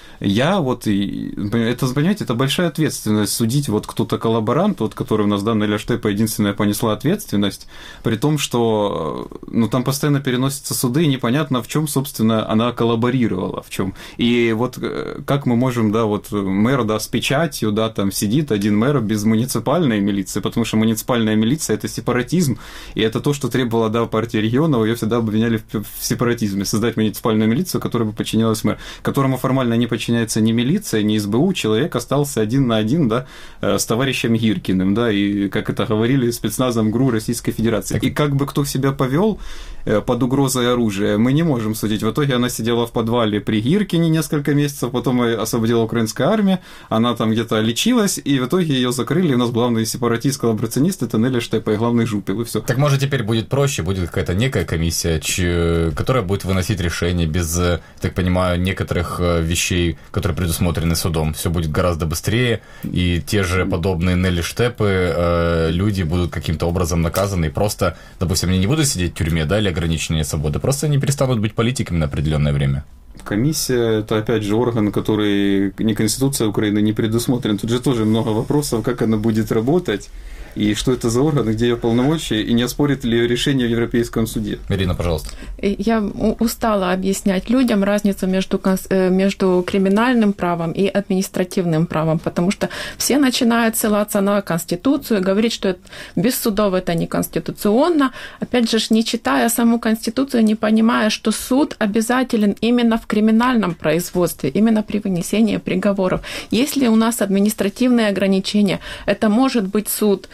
это, понимаете, это большая ответственность судить, вот кто-то коллаборант, вот который у нас, да, Неля Штепа единственная понесла ответственность, при том, что там постоянно переносятся суды, и непонятно, в чем, собственно, она коллаборировала, в чем. И вот как мы можем, да, вот мэр, да, с печатью, да, там сидит один мэр без муниципальной милиции, потому что муниципальная милиция – это сепаратизм, и это то, что требовала, да, партия регионов, ее всегда обвиняли в сепаратизме, создать муниципальную милицию, которая бы подчинялась мэру, которому формально не подчиняется ни милиция, ни СБУ, человек остался один на один, да, с товарищем Гиркиным, да, и, как это говорили, спецназом ГРУ Российской Федерации. И как бы кто себя повел под угрозой оружия, мы не можем судить. В итоге она сидела в подвале при Гиркине несколько месяцев, потом ее освободила украинская армия, она там где-то лечилась, и в итоге ее закрыли, и у нас главный сепаратист-коллаборационист это Неля Штепа, и главный жупел, и все. Так может теперь будет проще, будет какая-то некая комиссия, которая будет выносить решения без, так понимаю, некоторых вещей, которые предусмотрены судом. Все будет гораздо быстрее, и те же подобные Нелли Штепы люди будут каким-то образом наказаны, и просто, допустим, они не будут сидеть в тюрьме, да, или ограниченные свободы, просто они перестанут быть политиками на определенное время. Комиссия – это, опять же, орган, который ни Конституция Украины не предусмотрен. Тут же тоже много вопросов, как она будет работать, и что это за орган, где ее полномочия, и не оспорит ли ее решение в Европейском суде. Ирина, пожалуйста. Я устала объяснять людям разницу между криминальным правом и административным правом, потому что все начинают ссылаться на Конституцию, говорить, что без судов это не конституционно. Опять же, не читая саму Конституцию, не понимая, что суд обязателен именно в криминальном производстве, именно при вынесении приговоров. Если у нас административные ограничения, это может быть суд,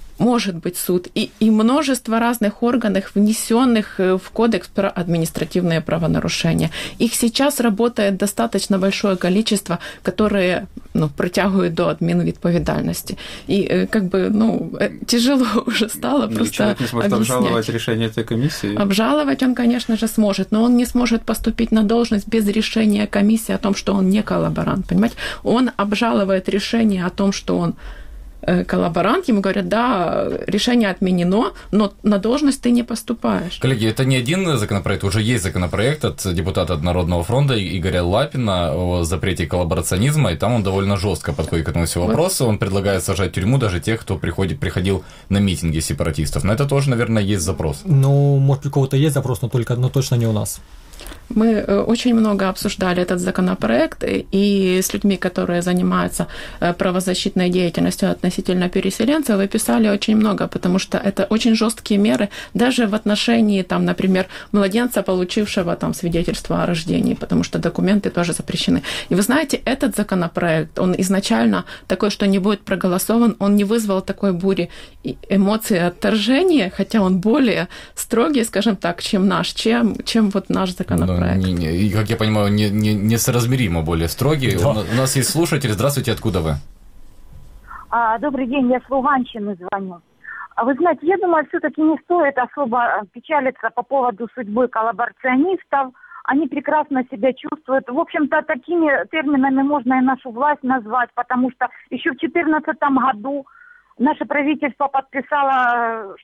и множество разных органов, внесенных в Кодекс про административные правонарушения. Их сейчас работает достаточно большое количество, которые притягивают до админвідповідальності. И тяжело уже стало просто человек не сможет объяснять. обжаловать решение этой комиссии? Обжаловать он, конечно же, сможет, но он не сможет поступить на должность без решения комиссии о том, что он не коллаборант, понимаете? Он обжалует решение о том, что он коллаборант, ему говорят, да, решение отменено, но на должность ты не поступаешь. Коллеги, это не один законопроект, уже есть законопроект от депутата Народного фронта Игоря Лапина о запрете коллаборационизма, и там он довольно жестко подходит к этому всему вопросу. Он предлагает сажать в тюрьму даже тех, кто приходил на митинги сепаратистов. Но это тоже, наверное, есть запрос. Может, у кого-то есть запрос, но точно не у нас. Мы очень много обсуждали этот законопроект, и с людьми, которые занимаются правозащитной деятельностью относительно переселенцев, вы писали очень много, потому что это очень жесткие меры даже в отношении, например, младенца, получившего свидетельство о рождении, потому что документы тоже запрещены. И вы знаете, этот законопроект, он изначально такой, что не будет проголосован, он не вызвал такой бури эмоций отторжения, хотя он более строгий, скажем так, чем наш законопроект. И, как я понимаю, несоразмеримо более строгий. Да. У нас есть слушатель. Здравствуйте, откуда вы? Добрый день, я с Луганщины звоню. Вы знаете, я думаю, все-таки не стоит особо печалиться по поводу судьбы коллаборационистов. Они прекрасно себя чувствуют. В общем-то, такими терминами можно и нашу власть назвать, потому что еще в 2014 году наше правительство подписало,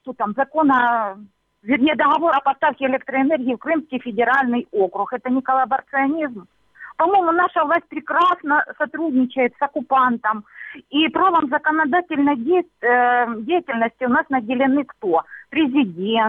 договор о поставке электроэнергии в Крымский федеральный округ. Это не коллаборационизм. По-моему, наша власть прекрасно сотрудничает с оккупантом. И правом законодательной деятельности у нас наделены кто? Президент,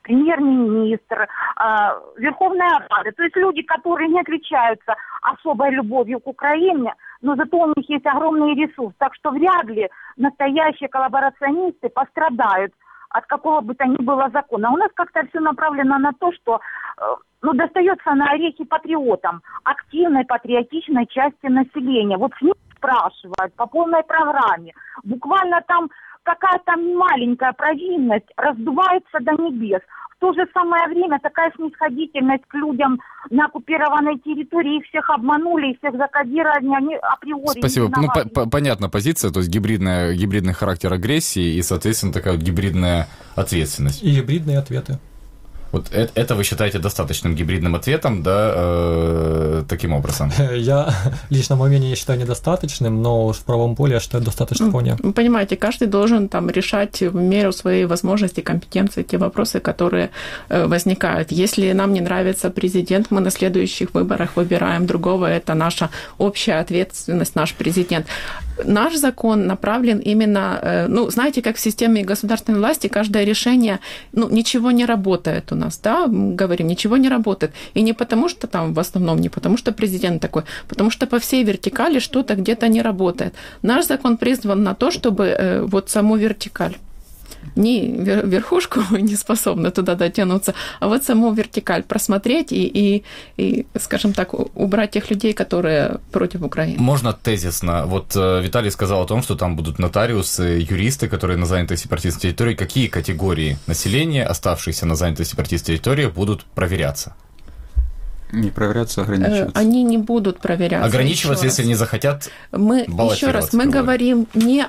премьер-министр, Верховная Рада. То есть люди, которые не отличаются особой любовью к Украине, но зато у них есть огромный ресурс. Так что вряд ли настоящие коллаборационисты пострадают от какого бы то ни было закона. У нас как-то все направлено на то, что достается на орехи патриотам, активной патриотичной части населения. Вот с них спрашивают по полной программе. Буквально там какая-то маленькая провинность раздувается до небес. В то же самое время такая снисходительность к людям на оккупированной территории, их всех обманули, их всех закодировали, они априори... Спасибо. Понятна позиция, то есть гибридный характер агрессии и, соответственно, такая вот гибридная ответственность. И гибридные ответы. Вот это вы считаете достаточным гибридным ответом, да, таким образом? Я лично мое мнение считаю недостаточным, но в правом поле я считаю достаточно вполне. Вы понимаете, каждый должен там решать в меру своей возможности, компетенции те вопросы, которые возникают. Если нам не нравится президент, мы на следующих выборах выбираем другого, это наша общая ответственность, наш президент. Наш закон направлен именно, знаете, как в системе государственной власти каждое решение, ничего не работает у нас, да, мы говорим, ничего не работает. И не потому, что там в основном, не потому, что президент такой, потому что по всей вертикали что-то где-то не работает. Наш закон призван на то, чтобы вот саму вертикаль, не верхушку не способна туда дотянуться, а вот саму вертикаль просмотреть и, скажем так, убрать тех людей, которые против Украины. Можно тезисно. Вот Виталий сказал о том, что там будут нотариусы, юристы, которые на занятой сепаратистской территории. Какие категории населения, оставшиеся на занятой сепаратистской территории, будут проверяться? Не проверяться, ограничиваться. Они не будут проверяться. Ограничиваться, если не захотят баллотироваться. Еще раз, мы говорим не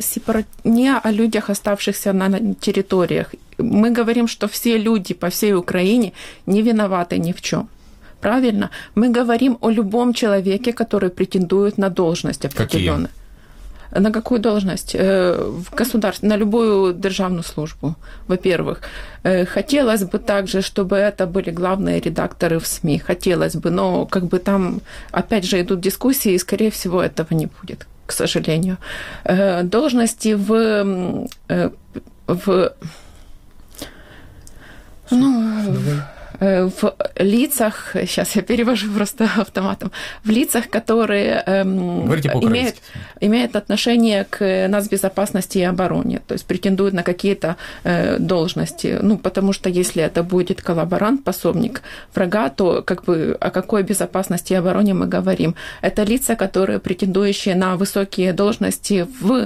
о людях, оставшихся на территориях. Мы говорим, что все люди по всей Украине не виноваты ни в чем. Правильно? Мы говорим о любом человеке, который претендует на должность определенную. На какую должность? В государстве, на любую державную службу, во-первых. Хотелось бы также, чтобы это были главные редакторы в СМИ. Хотелось бы, но там опять же идут дискуссии, и, скорее всего, этого не будет, к сожалению. Должности в лицах, сейчас я перевожу просто автоматом, в лицах, которые имеют отношение к нацбезопасности и обороне, то есть претендуют на какие-то должности. Потому что если это будет коллаборант, пособник врага, то о какой безопасности и обороне мы говорим? Это лица, которые претендующие на высокие должности в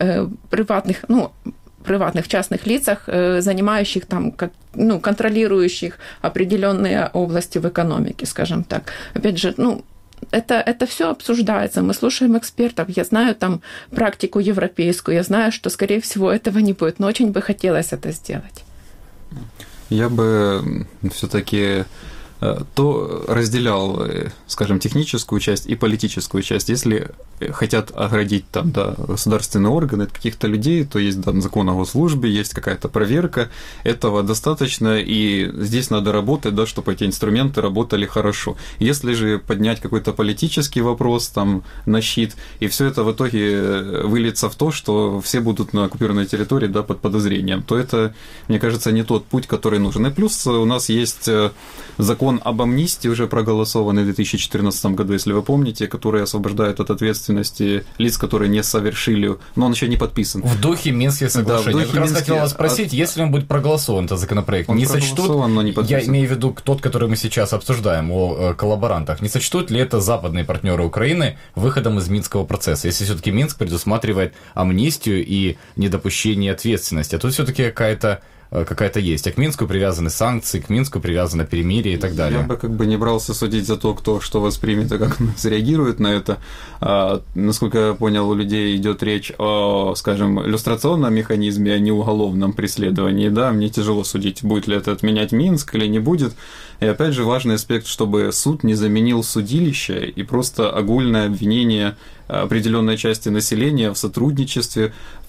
приватных частных лицах, занимающих контролирующих определенные области в экономике, скажем так. Опять же, это все обсуждается, мы слушаем экспертов, я знаю практику европейскую, я знаю, что, скорее всего, этого не будет, но очень бы хотелось это сделать. Я бы все-таки разделял, скажем, техническую часть и политическую часть. Если хотят оградить государственные органы от каких-то людей, то есть закон о госслужбе, есть какая-то проверка, этого достаточно, и здесь надо работать, чтобы эти инструменты работали хорошо. Если же поднять какой-то политический вопрос на щит, и все это в итоге выльется в то, что все будут на оккупированной территории под подозрением, то это, мне кажется, не тот путь, который нужен. И плюс у нас есть закон об амнистии, уже проголосованный в 2014 году, если вы помните, который освобождает от ответственности лиц, которые не совершили, но он еще не подписан. В духе Минских соглашений. Я как раз хотел вас спросить, если он будет проголосован, этот законопроект, не сочтут, но не подписан. Я имею в виду тот, который мы сейчас обсуждаем, о коллаборантах, не сочтут ли это западные партнеры Украины выходом из Минского процесса, если все-таки Минск предусматривает амнистию и недопущение ответственности, а тут все-таки какая-то есть. А к Минску привязаны санкции, к Минску привязано перемирие и так далее. Я бы не брался судить за то, кто что воспримет и как среагирует на это. Насколько я понял, у людей идет речь о, скажем, иллюстрационном механизме, а не уголовном преследовании. Да, мне тяжело судить, будет ли это отменять Минск или не будет. И опять же важный аспект, чтобы суд не заменил судилище и просто огульное обвинение определенной части населения в сотрудничестве, в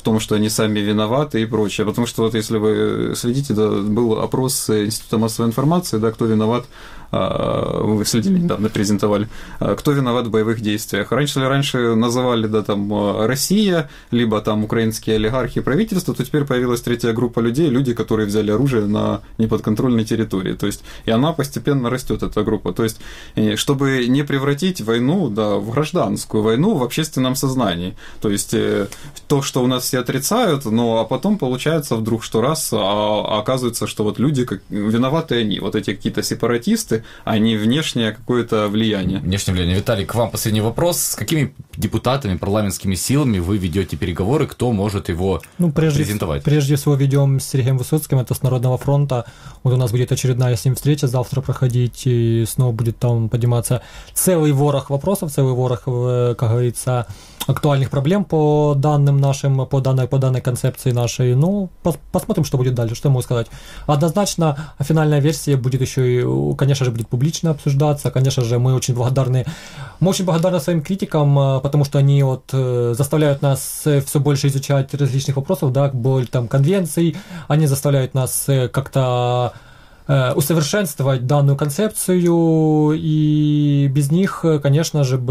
том, что они сами виноваты и прочее. Потому что вот если вы следите, да, был опрос Института массовой информации, да, кто виноват, вы следили, недавно презентовали, кто виноват в боевых действиях. Раньше называли, да, там Россия, либо там украинские олигархи, правительство, то теперь появилась третья группа людей, люди, которые взяли оружие на неподконтрольной территории. То есть, и она постепенно растет, эта группа. То есть, чтобы не превратить войну, да, в гражданскую войну в общественном сознании. То есть, то, что у нас все отрицают, но а потом получается вдруг, что раз, а оказывается, что вот люди, виноваты они, вот эти какие-то сепаратисты, а не внешнее какое-то влияние. Внешнее влияние. Виталий, к вам последний вопрос. С какими депутатами, парламентскими силами вы ведете переговоры? Кто может его презентовать? Прежде всего ведем с Сергеем Высоцким, это с Народного фронта. Вот у нас будет очередная с ним встреча завтра проходить, и снова будет там подниматься целый ворох вопросов, целый ворох, как говорится, актуальных проблем по данным нашим, по данной концепции нашей. Ну, посмотрим, что будет дальше, что я могу сказать. Однозначно, финальная версия будет еще и, конечно же, будет публично обсуждаться. Конечно же, мы очень благодарны своим критикам, потому что они вот заставляют нас все больше изучать различных вопросов, да, более там конвенций, они заставляют нас как-то усовершенствовать данную концепцию, и без них, конечно же,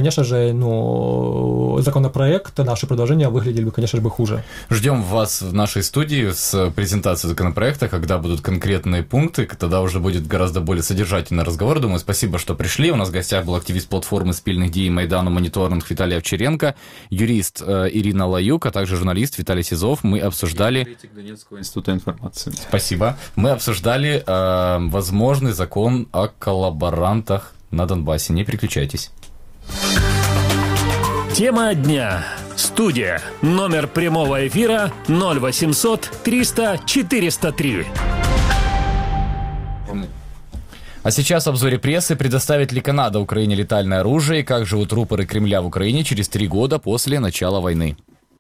законопроект, наши предложения выглядели бы, конечно же, хуже. Ждем вас в нашей студии с презентацией законопроекта, когда будут конкретные пункты, тогда уже будет гораздо более содержательный разговор. Думаю, спасибо, что пришли. У нас в гостях был активист платформы «Спільних дій» Майдану Мониторинг Виталий Овчаренко, юрист Ирина Лаюк, а также журналист Виталий Сизов. Мы обсуждали... Критик Донецкого института информации. Спасибо. Мы обсуждали возможный закон о коллаборантах на Донбассе. Не переключайтесь. Тема дня. Студия. Номер прямого эфира 0800 300 403. А сейчас в обзоре прессы: предоставит ли Канада Украине летальное оружие и как живут рупоры Кремля в Украине через 3 года после начала войны.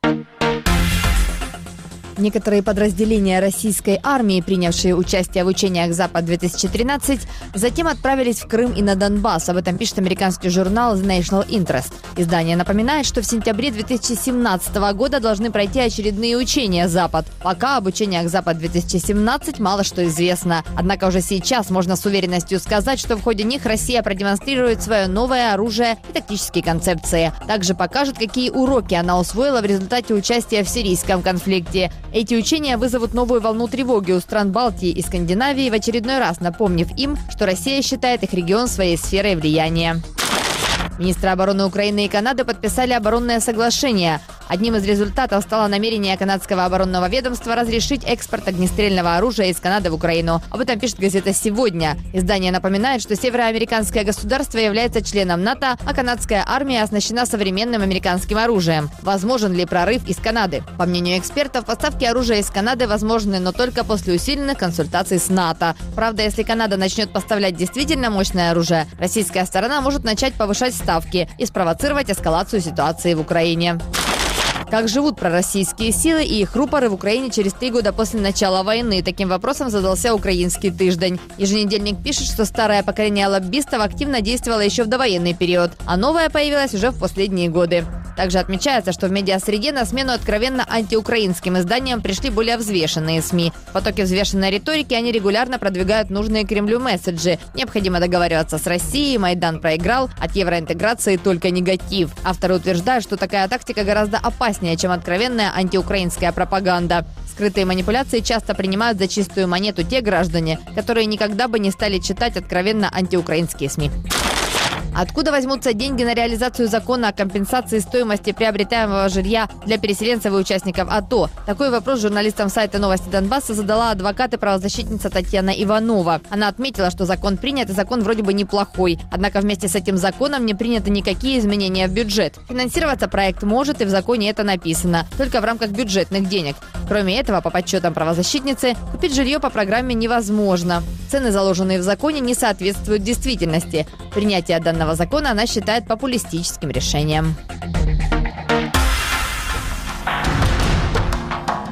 Некоторые подразделения российской армии, принявшие участие в учениях «Запад-2013», затем отправились в Крым и на Донбасс. Об этом пишет американский журнал The National Interest. Издание напоминает, что в сентябре 2017 года должны пройти очередные учения «Запад». Пока об учениях «Запад-2017» мало что известно. Однако уже сейчас можно с уверенностью сказать, что в ходе них Россия продемонстрирует свое новое оружие и тактические концепции. Также покажет, какие уроки она усвоила в результате участия в сирийском конфликте. Эти учения вызовут новую волну тревоги у стран Балтии и Скандинавии, в очередной раз напомнив им, что Россия считает их регион своей сферой влияния. Министры обороны Украины и Канады подписали оборонное соглашение. Одним из результатов стало намерение канадского оборонного ведомства разрешить экспорт огнестрельного оружия из Канады в Украину. Об этом пишет газета «Сегодня». Издание напоминает, что североамериканское государство является членом НАТО, а канадская армия оснащена современным американским оружием. Возможен ли прорыв из Канады? По мнению экспертов, поставки оружия из Канады возможны, но только после усиленных консультаций с НАТО. Правда, если Канада начнет поставлять действительно мощное оружие, российская сторона может начать повышать ставки и спровоцировать эскалацию ситуации в Украине. Как живут пророссийские силы и их рупоры в Украине через 3 года после начала войны? Таким вопросом задался украинский тиждень. Еженедельник пишет, что старое поколение лоббистов активно действовало еще в довоенный период, а новое появилось уже в последние годы. Также отмечается, что в медиасреде на смену откровенно антиукраинским изданиям пришли более взвешенные СМИ. В потоке взвешенной риторики они регулярно продвигают нужные Кремлю месседжи. Необходимо договариваться с Россией, Майдан проиграл, от евроинтеграции только негатив. Авторы утверждают, что такая тактика гораздо опаснее, чем откровенная антиукраинская пропаганда. Скрытые манипуляции часто принимают за чистую монету те граждане, которые никогда бы не стали читать откровенно антиукраинские СМИ. Откуда возьмутся деньги на реализацию закона о компенсации стоимости приобретаемого жилья для переселенцев и участников АТО? Такой вопрос журналистам сайта «Новости Донбасса» задала адвокат и правозащитница Татьяна Иванова. Она отметила, что закон принят, и закон вроде бы неплохой. Однако вместе с этим законом не приняты никакие изменения в бюджет. Финансироваться проект может, и в законе это написано, только в рамках бюджетных денег. Кроме этого, по подсчетам правозащитницы, купить жилье по программе невозможно. Цены, заложенные в законе, не соответствуют действительности. Принятие данного закона она считает популистическим решением.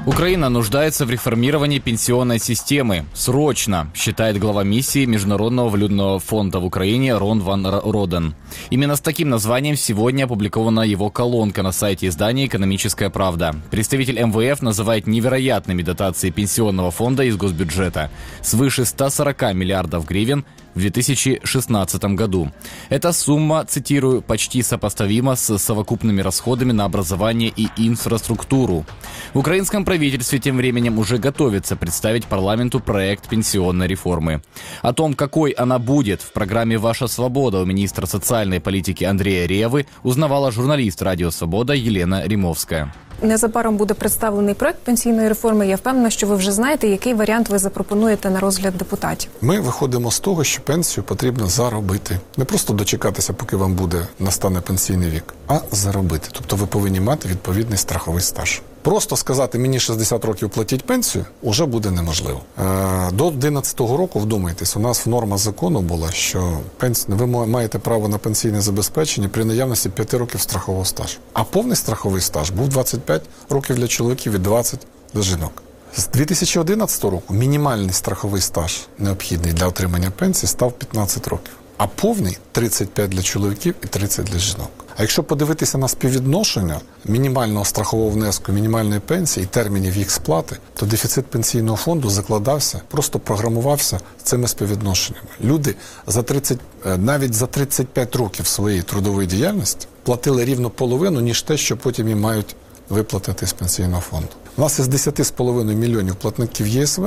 Украина нуждается в реформировании пенсионной системы. Срочно, считает глава миссии Международного валютного фонда в Украине Рон ван Роден. Именно с таким названием сегодня опубликована его колонка на сайте издания «Экономическая правда». Представитель МВФ называет невероятными дотации пенсионного фонда из госбюджета свыше 140 миллиардов гривен в 2016 году. Эта сумма, цитирую, почти сопоставима с совокупными расходами на образование и инфраструктуру. В украинском правительстве тем временем уже готовится представить парламенту проект пенсионной реформы. О том, какой она будет, в программе «Ваша свобода» у министра социальной политики Андрея Ревы узнавала журналист «Радіо Свобода» Єлена Рімовська. Незабаром буде представлений проект пенсійної реформи. Я впевнена, що ви вже знаєте, який варіант ви запропонуєте на розгляд депутатів. Ми виходимо з того, що пенсію потрібно заробити. Не просто дочекатися, поки вам настане пенсійний вік, а заробити. Тобто ви повинні мати відповідний страховий стаж. Просто сказати, мені 60 років платіть пенсію, уже буде неможливо. До 2011 року, вдумайтесь, у нас норма закону була, що ви маєте право на пенсійне забезпечення при наявності 5 років страхового стажу. А повний страховий стаж був 25 років для чоловіків і 20 для жінок. З 2011 року мінімальний страховий стаж, необхідний для отримання пенсії, став 15 років. А повний – 35 для чоловіків і 30 для жінок. А якщо подивитися на співвідношення мінімального страхового внеску, мінімальної пенсії і термінів їх сплати, то дефіцит пенсійного фонду закладався, просто програмувався цими співвідношеннями. Люди навіть за 35 років своєї трудової діяльності платили рівно половину, ніж те, що потім їм мають виплатити з пенсійного фонду. У нас із 10,5 мільйонів платників ЄСВ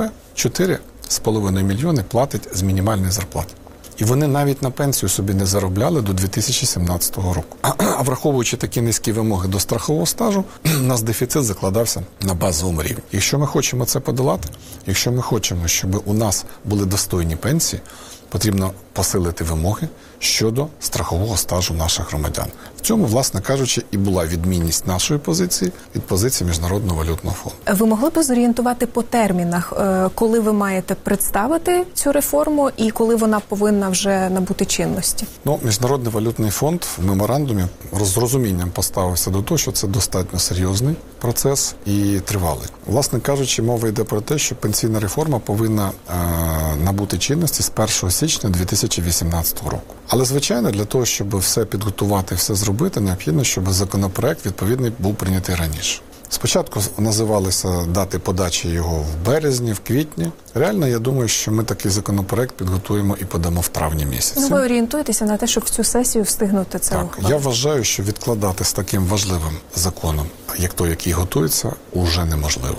4,5 мільйони платять з мінімальної зарплати. І вони навіть на пенсію собі не заробляли до 2017 року. А враховуючи такі низькі вимоги до страхового стажу, у нас дефіцит закладався на базовому рівні. Якщо ми хочемо це подолати, якщо ми хочемо, щоб у нас були достойні пенсії, потрібно посилити вимоги щодо страхового стажу наших громадян. В цьому, власне кажучи, і була відмінність нашої позиції від позиції Міжнародного валютного фонду. Ви могли б зорієнтувати по термінах, коли ви маєте представити цю реформу і коли вона повинна вже набути чинності? Міжнародний валютний фонд в меморандумі з розумінням поставився до того, що це достатньо серйозний процес і тривалий. Власне кажучи, мова йде про те, що пенсійна реформа повинна набути чинності з 1 січня 2018 року. Але, звичайно, для того, щоб все підготувати, все зробити, необхідно, щоб законопроект відповідний був прийнятий раніше. Спочатку називалися дати подачі його в березні, в квітні. Реально, я думаю, що ми такий законопроект підготуємо і подамо в травні місяці. Ви орієнтуєтеся на те, щоб в цю сесію встигнути це ухвалити? Так, я вважаю, що відкладати з таким важливим законом, як той, який готується, уже неможливо.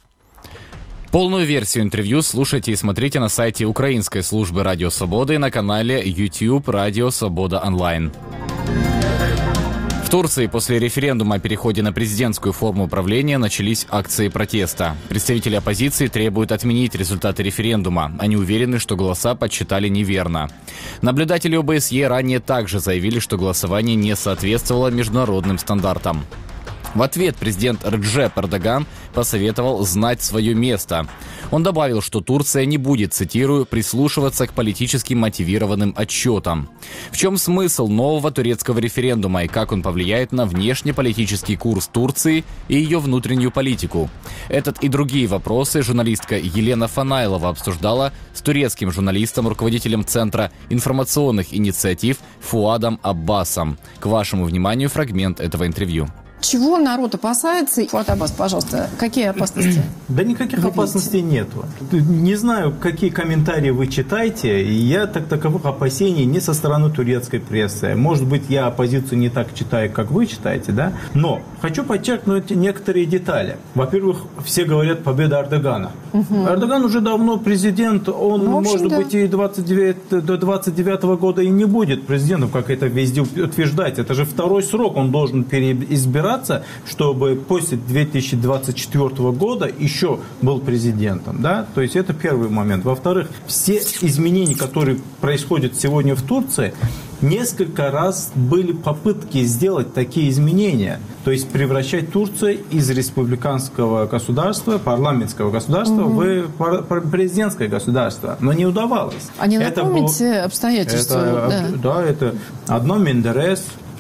Полную версию интервью слушайте и смотрите на сайте Украинской службы Радио Свободы и на канале YouTube Радио Свобода Онлайн. В Турции после референдума о переходе на президентскую форму управления начались акции протеста. Представители оппозиции требуют отменить результаты референдума. Они уверены, что голоса подсчитали неверно. Наблюдатели ОБСЕ ранее также заявили, что голосование не соответствовало международным стандартам. В ответ президент Реджеп Эрдоган посоветовал знать свое место. Он добавил, что Турция не будет, цитирую, прислушиваться к политически мотивированным отчетам. В чем смысл нового турецкого референдума и как он повлияет на внешнеполитический курс Турции и ее внутреннюю политику? Этот и другие вопросы журналистка Елена Фанайлова обсуждала с турецким журналистом, руководителем Центра информационных инициатив Фуадом Аббасом. К вашему вниманию фрагмент этого интервью. Чего народ опасается? Фуад Аббас, пожалуйста, какие опасности? Да никаких опасностей нету. Не знаю, какие комментарии вы читаете. Я таковых опасений не со стороны турецкой прессы. Может быть, я оппозицию не так читаю, как вы читаете, да? Но хочу подчеркнуть некоторые детали. Во-первых, все говорят победа Эрдогана. Эрдоган уже давно президент. Он, может быть, и до 29 года и не будет президентом, как это везде утверждать. Это же второй срок, он должен переизбираться, чтобы после 2024 года еще был президентом. Да? То есть это первый момент. Во-вторых, все изменения, которые происходят сегодня в Турции, несколько раз были попытки сделать такие изменения. То есть превращать Турцию из республиканского государства, парламентского государства в президентское государство. Но не удавалось. А не напомните обстоятельства? Это одно Мендерес,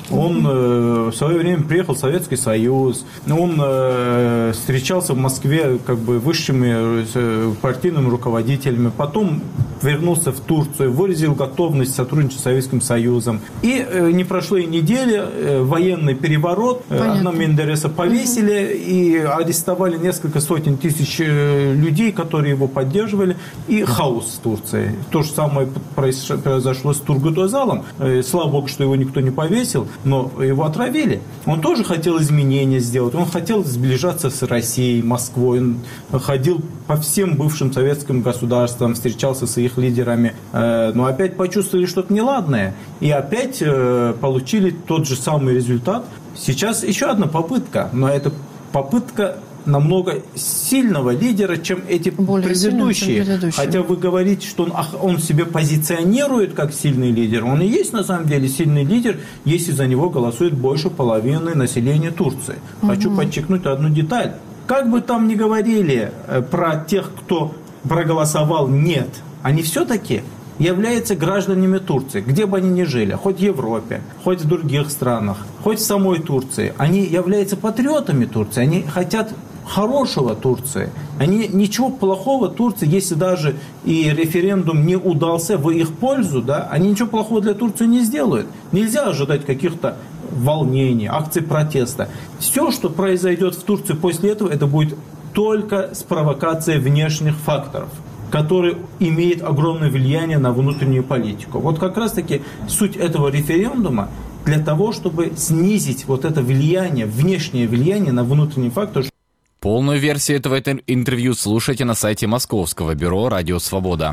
Он в свое время приехал в Советский Союз. Он встречался в Москве как бы высшими партийными руководителями. Потом вернулся в Турцию, выразил готовность сотрудничать с Советским Союзом. И не прошло и недели, военный переворот. Адна Мендереса повесили и арестовали несколько сотен тысяч людей, которые его поддерживали. И хаос в Турции. То же самое произошло с Тургут Özal'ом. Слава богу, что его никто не повесил, но его отравили. Он тоже хотел изменения сделать. Он хотел сближаться с Россией, Москвой. Он ходил по всем бывшим советским государствам, встречался с их лидерами. Но опять почувствовали что-то неладное. И опять получили тот же самый результат. Сейчас еще одна попытка. Но это попытка намного сильного лидера, чем эти предыдущие. Хотя вы говорите, что он себя позиционирует как сильный лидер. Он и есть на самом деле сильный лидер, если за него голосует больше половины населения Турции. Хочу подчеркнуть одну деталь. Как бы там ни говорили про тех, кто проголосовал «нет», они все-таки являются гражданами Турции, где бы они ни жили, хоть в Европе, хоть в других странах, хоть в самой Турции. Они являются патриотами Турции, они хотят хорошего Турции. Они ничего плохого Турции, если даже и референдум не удался в их пользу, да, они ничего плохого для Турции не сделают. Нельзя ожидать каких-то волнений, акций протеста. Все, что произойдет в Турции после этого, это будет только с провокацией внешних факторов, который имеет огромное влияние на внутреннюю политику. Вот как раз-таки суть этого референдума для того, чтобы снизить вот это влияние, внешнее влияние на внутренний фактор. Полную версию этого интервью слушайте на сайте Московского бюро «Радио Свобода».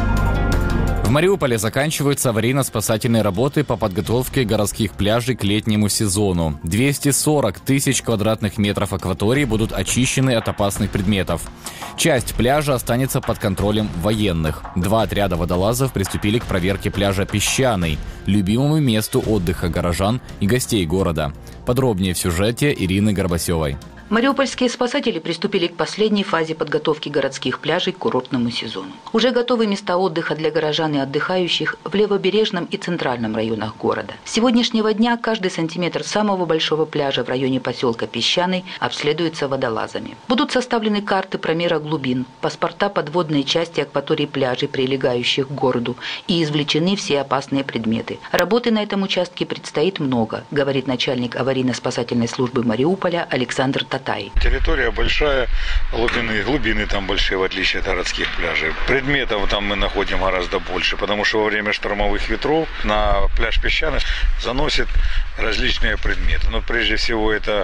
В Мариуполе заканчиваются аварийно-спасательные работы по подготовке городских пляжей к летнему сезону. 240 тысяч квадратных метров акватории будут очищены от опасных предметов. Часть пляжа останется под контролем военных. 2 отряда водолазов приступили к проверке пляжа «Песчаный», любимому месту отдыха горожан и гостей города. Подробнее в сюжете Ирины Горбасевой. Мариупольские спасатели приступили к последней фазе подготовки городских пляжей к курортному сезону. Уже готовы места отдыха для горожан и отдыхающих в левобережном и центральном районах города. С сегодняшнего дня каждый сантиметр самого большого пляжа в районе поселка Песчаный обследуется водолазами. Будут составлены карты промера глубин, паспорта подводной части акватории пляжей, прилегающих к городу, и извлечены все опасные предметы. Работы на этом участке предстоит много, говорит начальник аварийно-спасательной службы Мариуполя Александр Татай. Территория большая, глубины там большие, в отличие от городских пляжей. Предметов там мы находим гораздо больше, потому что во время штормовых ветров на пляж Песчаный заносят различные предметы. Но прежде всего это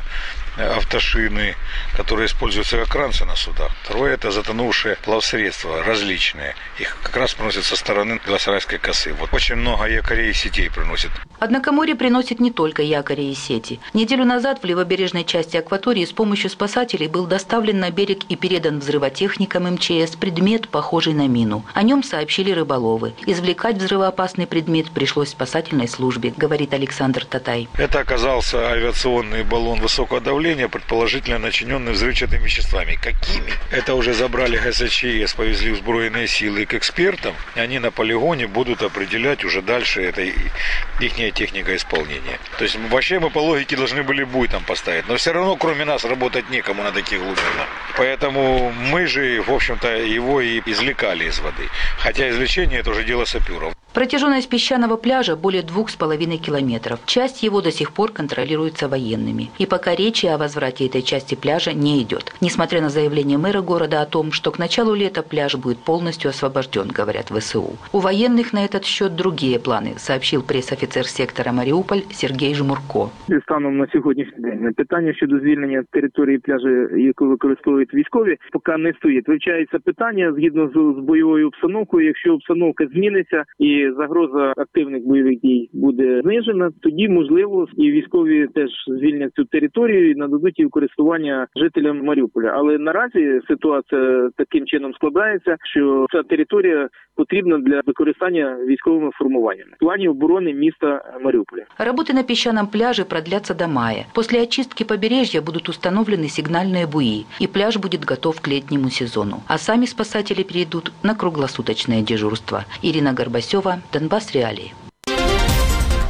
автошины, которые используются как ранцы на судах. Второе – это затонувшие плавсредства различные. Их как раз приносят со стороны Гласарайской косы. Вот очень много якорей и сетей приносят. Однако море приносит не только якори и сети. Неделю назад в левобережной части акватории с помощью спасателей был доставлен на берег и передан взрывотехникам МЧС предмет, похожий на мину. О нем сообщили рыболовы. Извлекать взрывоопасный предмет пришлось спасательной службе, говорит Александр Татай. Это оказался авиационный баллон высокого давления, предположительно начиненный взрывчатыми веществами. Какими? Это уже забрали ГСЧС, повезли в сбройные силы к экспертам, и они на полигоне будут определять уже дальше это ихняя техника исполнения. То есть вообще мы по логике должны были буй там поставить, но все равно кроме нас работать некому на таких глубинах. Поэтому мы же, в общем-то, его и извлекали из воды. Хотя извлечение это уже дело саперов. Протяженность песчаного пляжа более 2,5 километров. Часть его до сих пор контролируется военными. И пока речи о возврате этой части пляжа не идет. Несмотря на заявление мэра города о том, что к началу лета пляж будет полностью освобожден, говорят ВСУ. У военных на этот счет другие планы, сообщил пресс-офицер сектора Маріуполь Сергій Жмурко. Станом на сьогоднішній день питання щодо звільнення території пляжу, яку використовують військові, поки не стоїть. Вивчається питання згідно з бойовою обстановкою. Якщо обстановка зміниться і загроза активних бойових дій буде знижена, тоді, можливо, і військові теж звільнять цю територію і нададуть її в користування жителям Маріуполя. Але наразі ситуація таким чином складається, що ця територія потрібна для використання військовими формуваннями в плані оборони міста Мариуполя. Работы на песчаном пляже продлятся до мая. После очистки побережья будут установлены сигнальные буи, и пляж будет готов к летнему сезону. А сами спасатели перейдут на круглосуточное дежурство. Ирина Горбасева, Донбасс Реалии.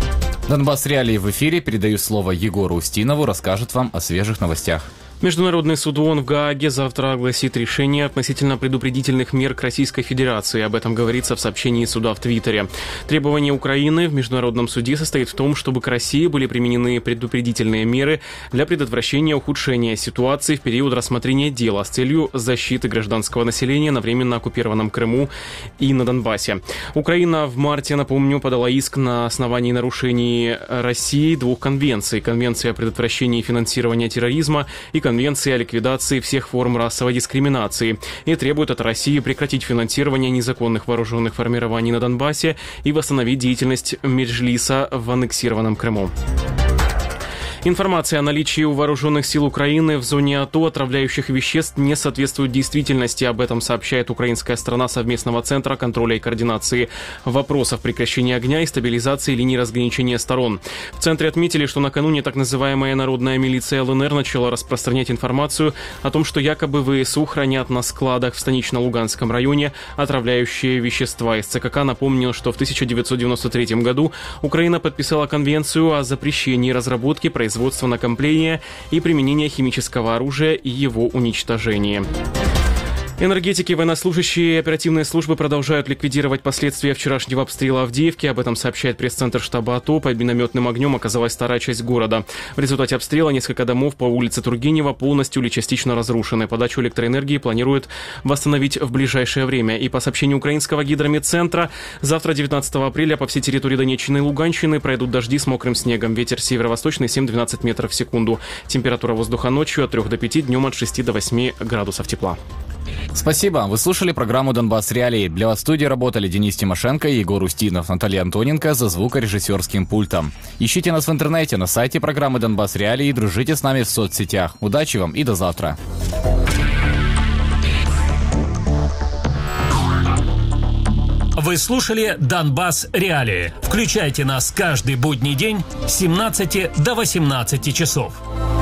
Донбасс Реалии в эфире. Передаю слово Егору Устинову. Расскажет вам о свежих новостях. Международный суд ООН в Гааге завтра огласит решение относительно предупредительных мер к Российской Федерации. Об этом говорится в сообщении суда в Твиттере. Требование Украины в Международном суде состоит в том, чтобы к России были применены предупредительные меры для предотвращения ухудшения ситуации в период рассмотрения дела с целью защиты гражданского населения на временно оккупированном Крыму и на Донбассе. Украина в марте, напомню, подала иск на основании нарушений России двух конвенций. Конвенция о предотвращении финансирования терроризма и Конвенции о ликвидации всех форм расовой дискриминации, и требует от России прекратить финансирование незаконных вооруженных формирований на Донбассе и восстановить деятельность Меджлиса в аннексированном Крыму. Информация о наличии у вооруженных сил Украины в зоне АТО отравляющих веществ не соответствует действительности. Об этом сообщает украинская сторона совместного центра контроля и координации вопросов прекращения огня и стабилизации линий разграничения сторон. В центре отметили, что накануне так называемая народная милиция ЛНР начала распространять информацию о том, что якобы ВСУ хранят на складах в станично-Луганском районе отравляющие вещества. СЦКК напомнил, что в 1993 году Украина подписала конвенцию о запрещении разработки, производства, накопления и применения химического оружия и его уничтожения. Энергетики, военнослужащие и оперативные службы продолжают ликвидировать последствия вчерашнего обстрела Авдеевки. Об этом сообщает пресс-центр штаба АТО. Под минометным огнем оказалась вторая часть города. В результате обстрела несколько домов по улице Тургенева полностью или частично разрушены. Подачу электроэнергии планируют восстановить в ближайшее время. И по сообщению украинского гидрометцентра, завтра, 19 апреля, по всей территории Донеччины и Луганщины пройдут дожди с мокрым снегом. Ветер северо-восточный 7-12 метров в секунду. Температура воздуха ночью от 3 до 5, днем от 6 до 8 градусов тепла. Спасибо. Вы слушали программу «Донбасс Реалии». Для вас в студии работали Денис Тимошенко и Егор Устинов, Наталья Антоненко за звукорежиссерским пультом. Ищите нас в интернете, на сайте программы «Донбасс Реалии» и дружите с нами в соцсетях. Удачи вам и до завтра. Вы слушали «Донбасс Реалии». Включайте нас каждый будний день с 17 до 18 часов.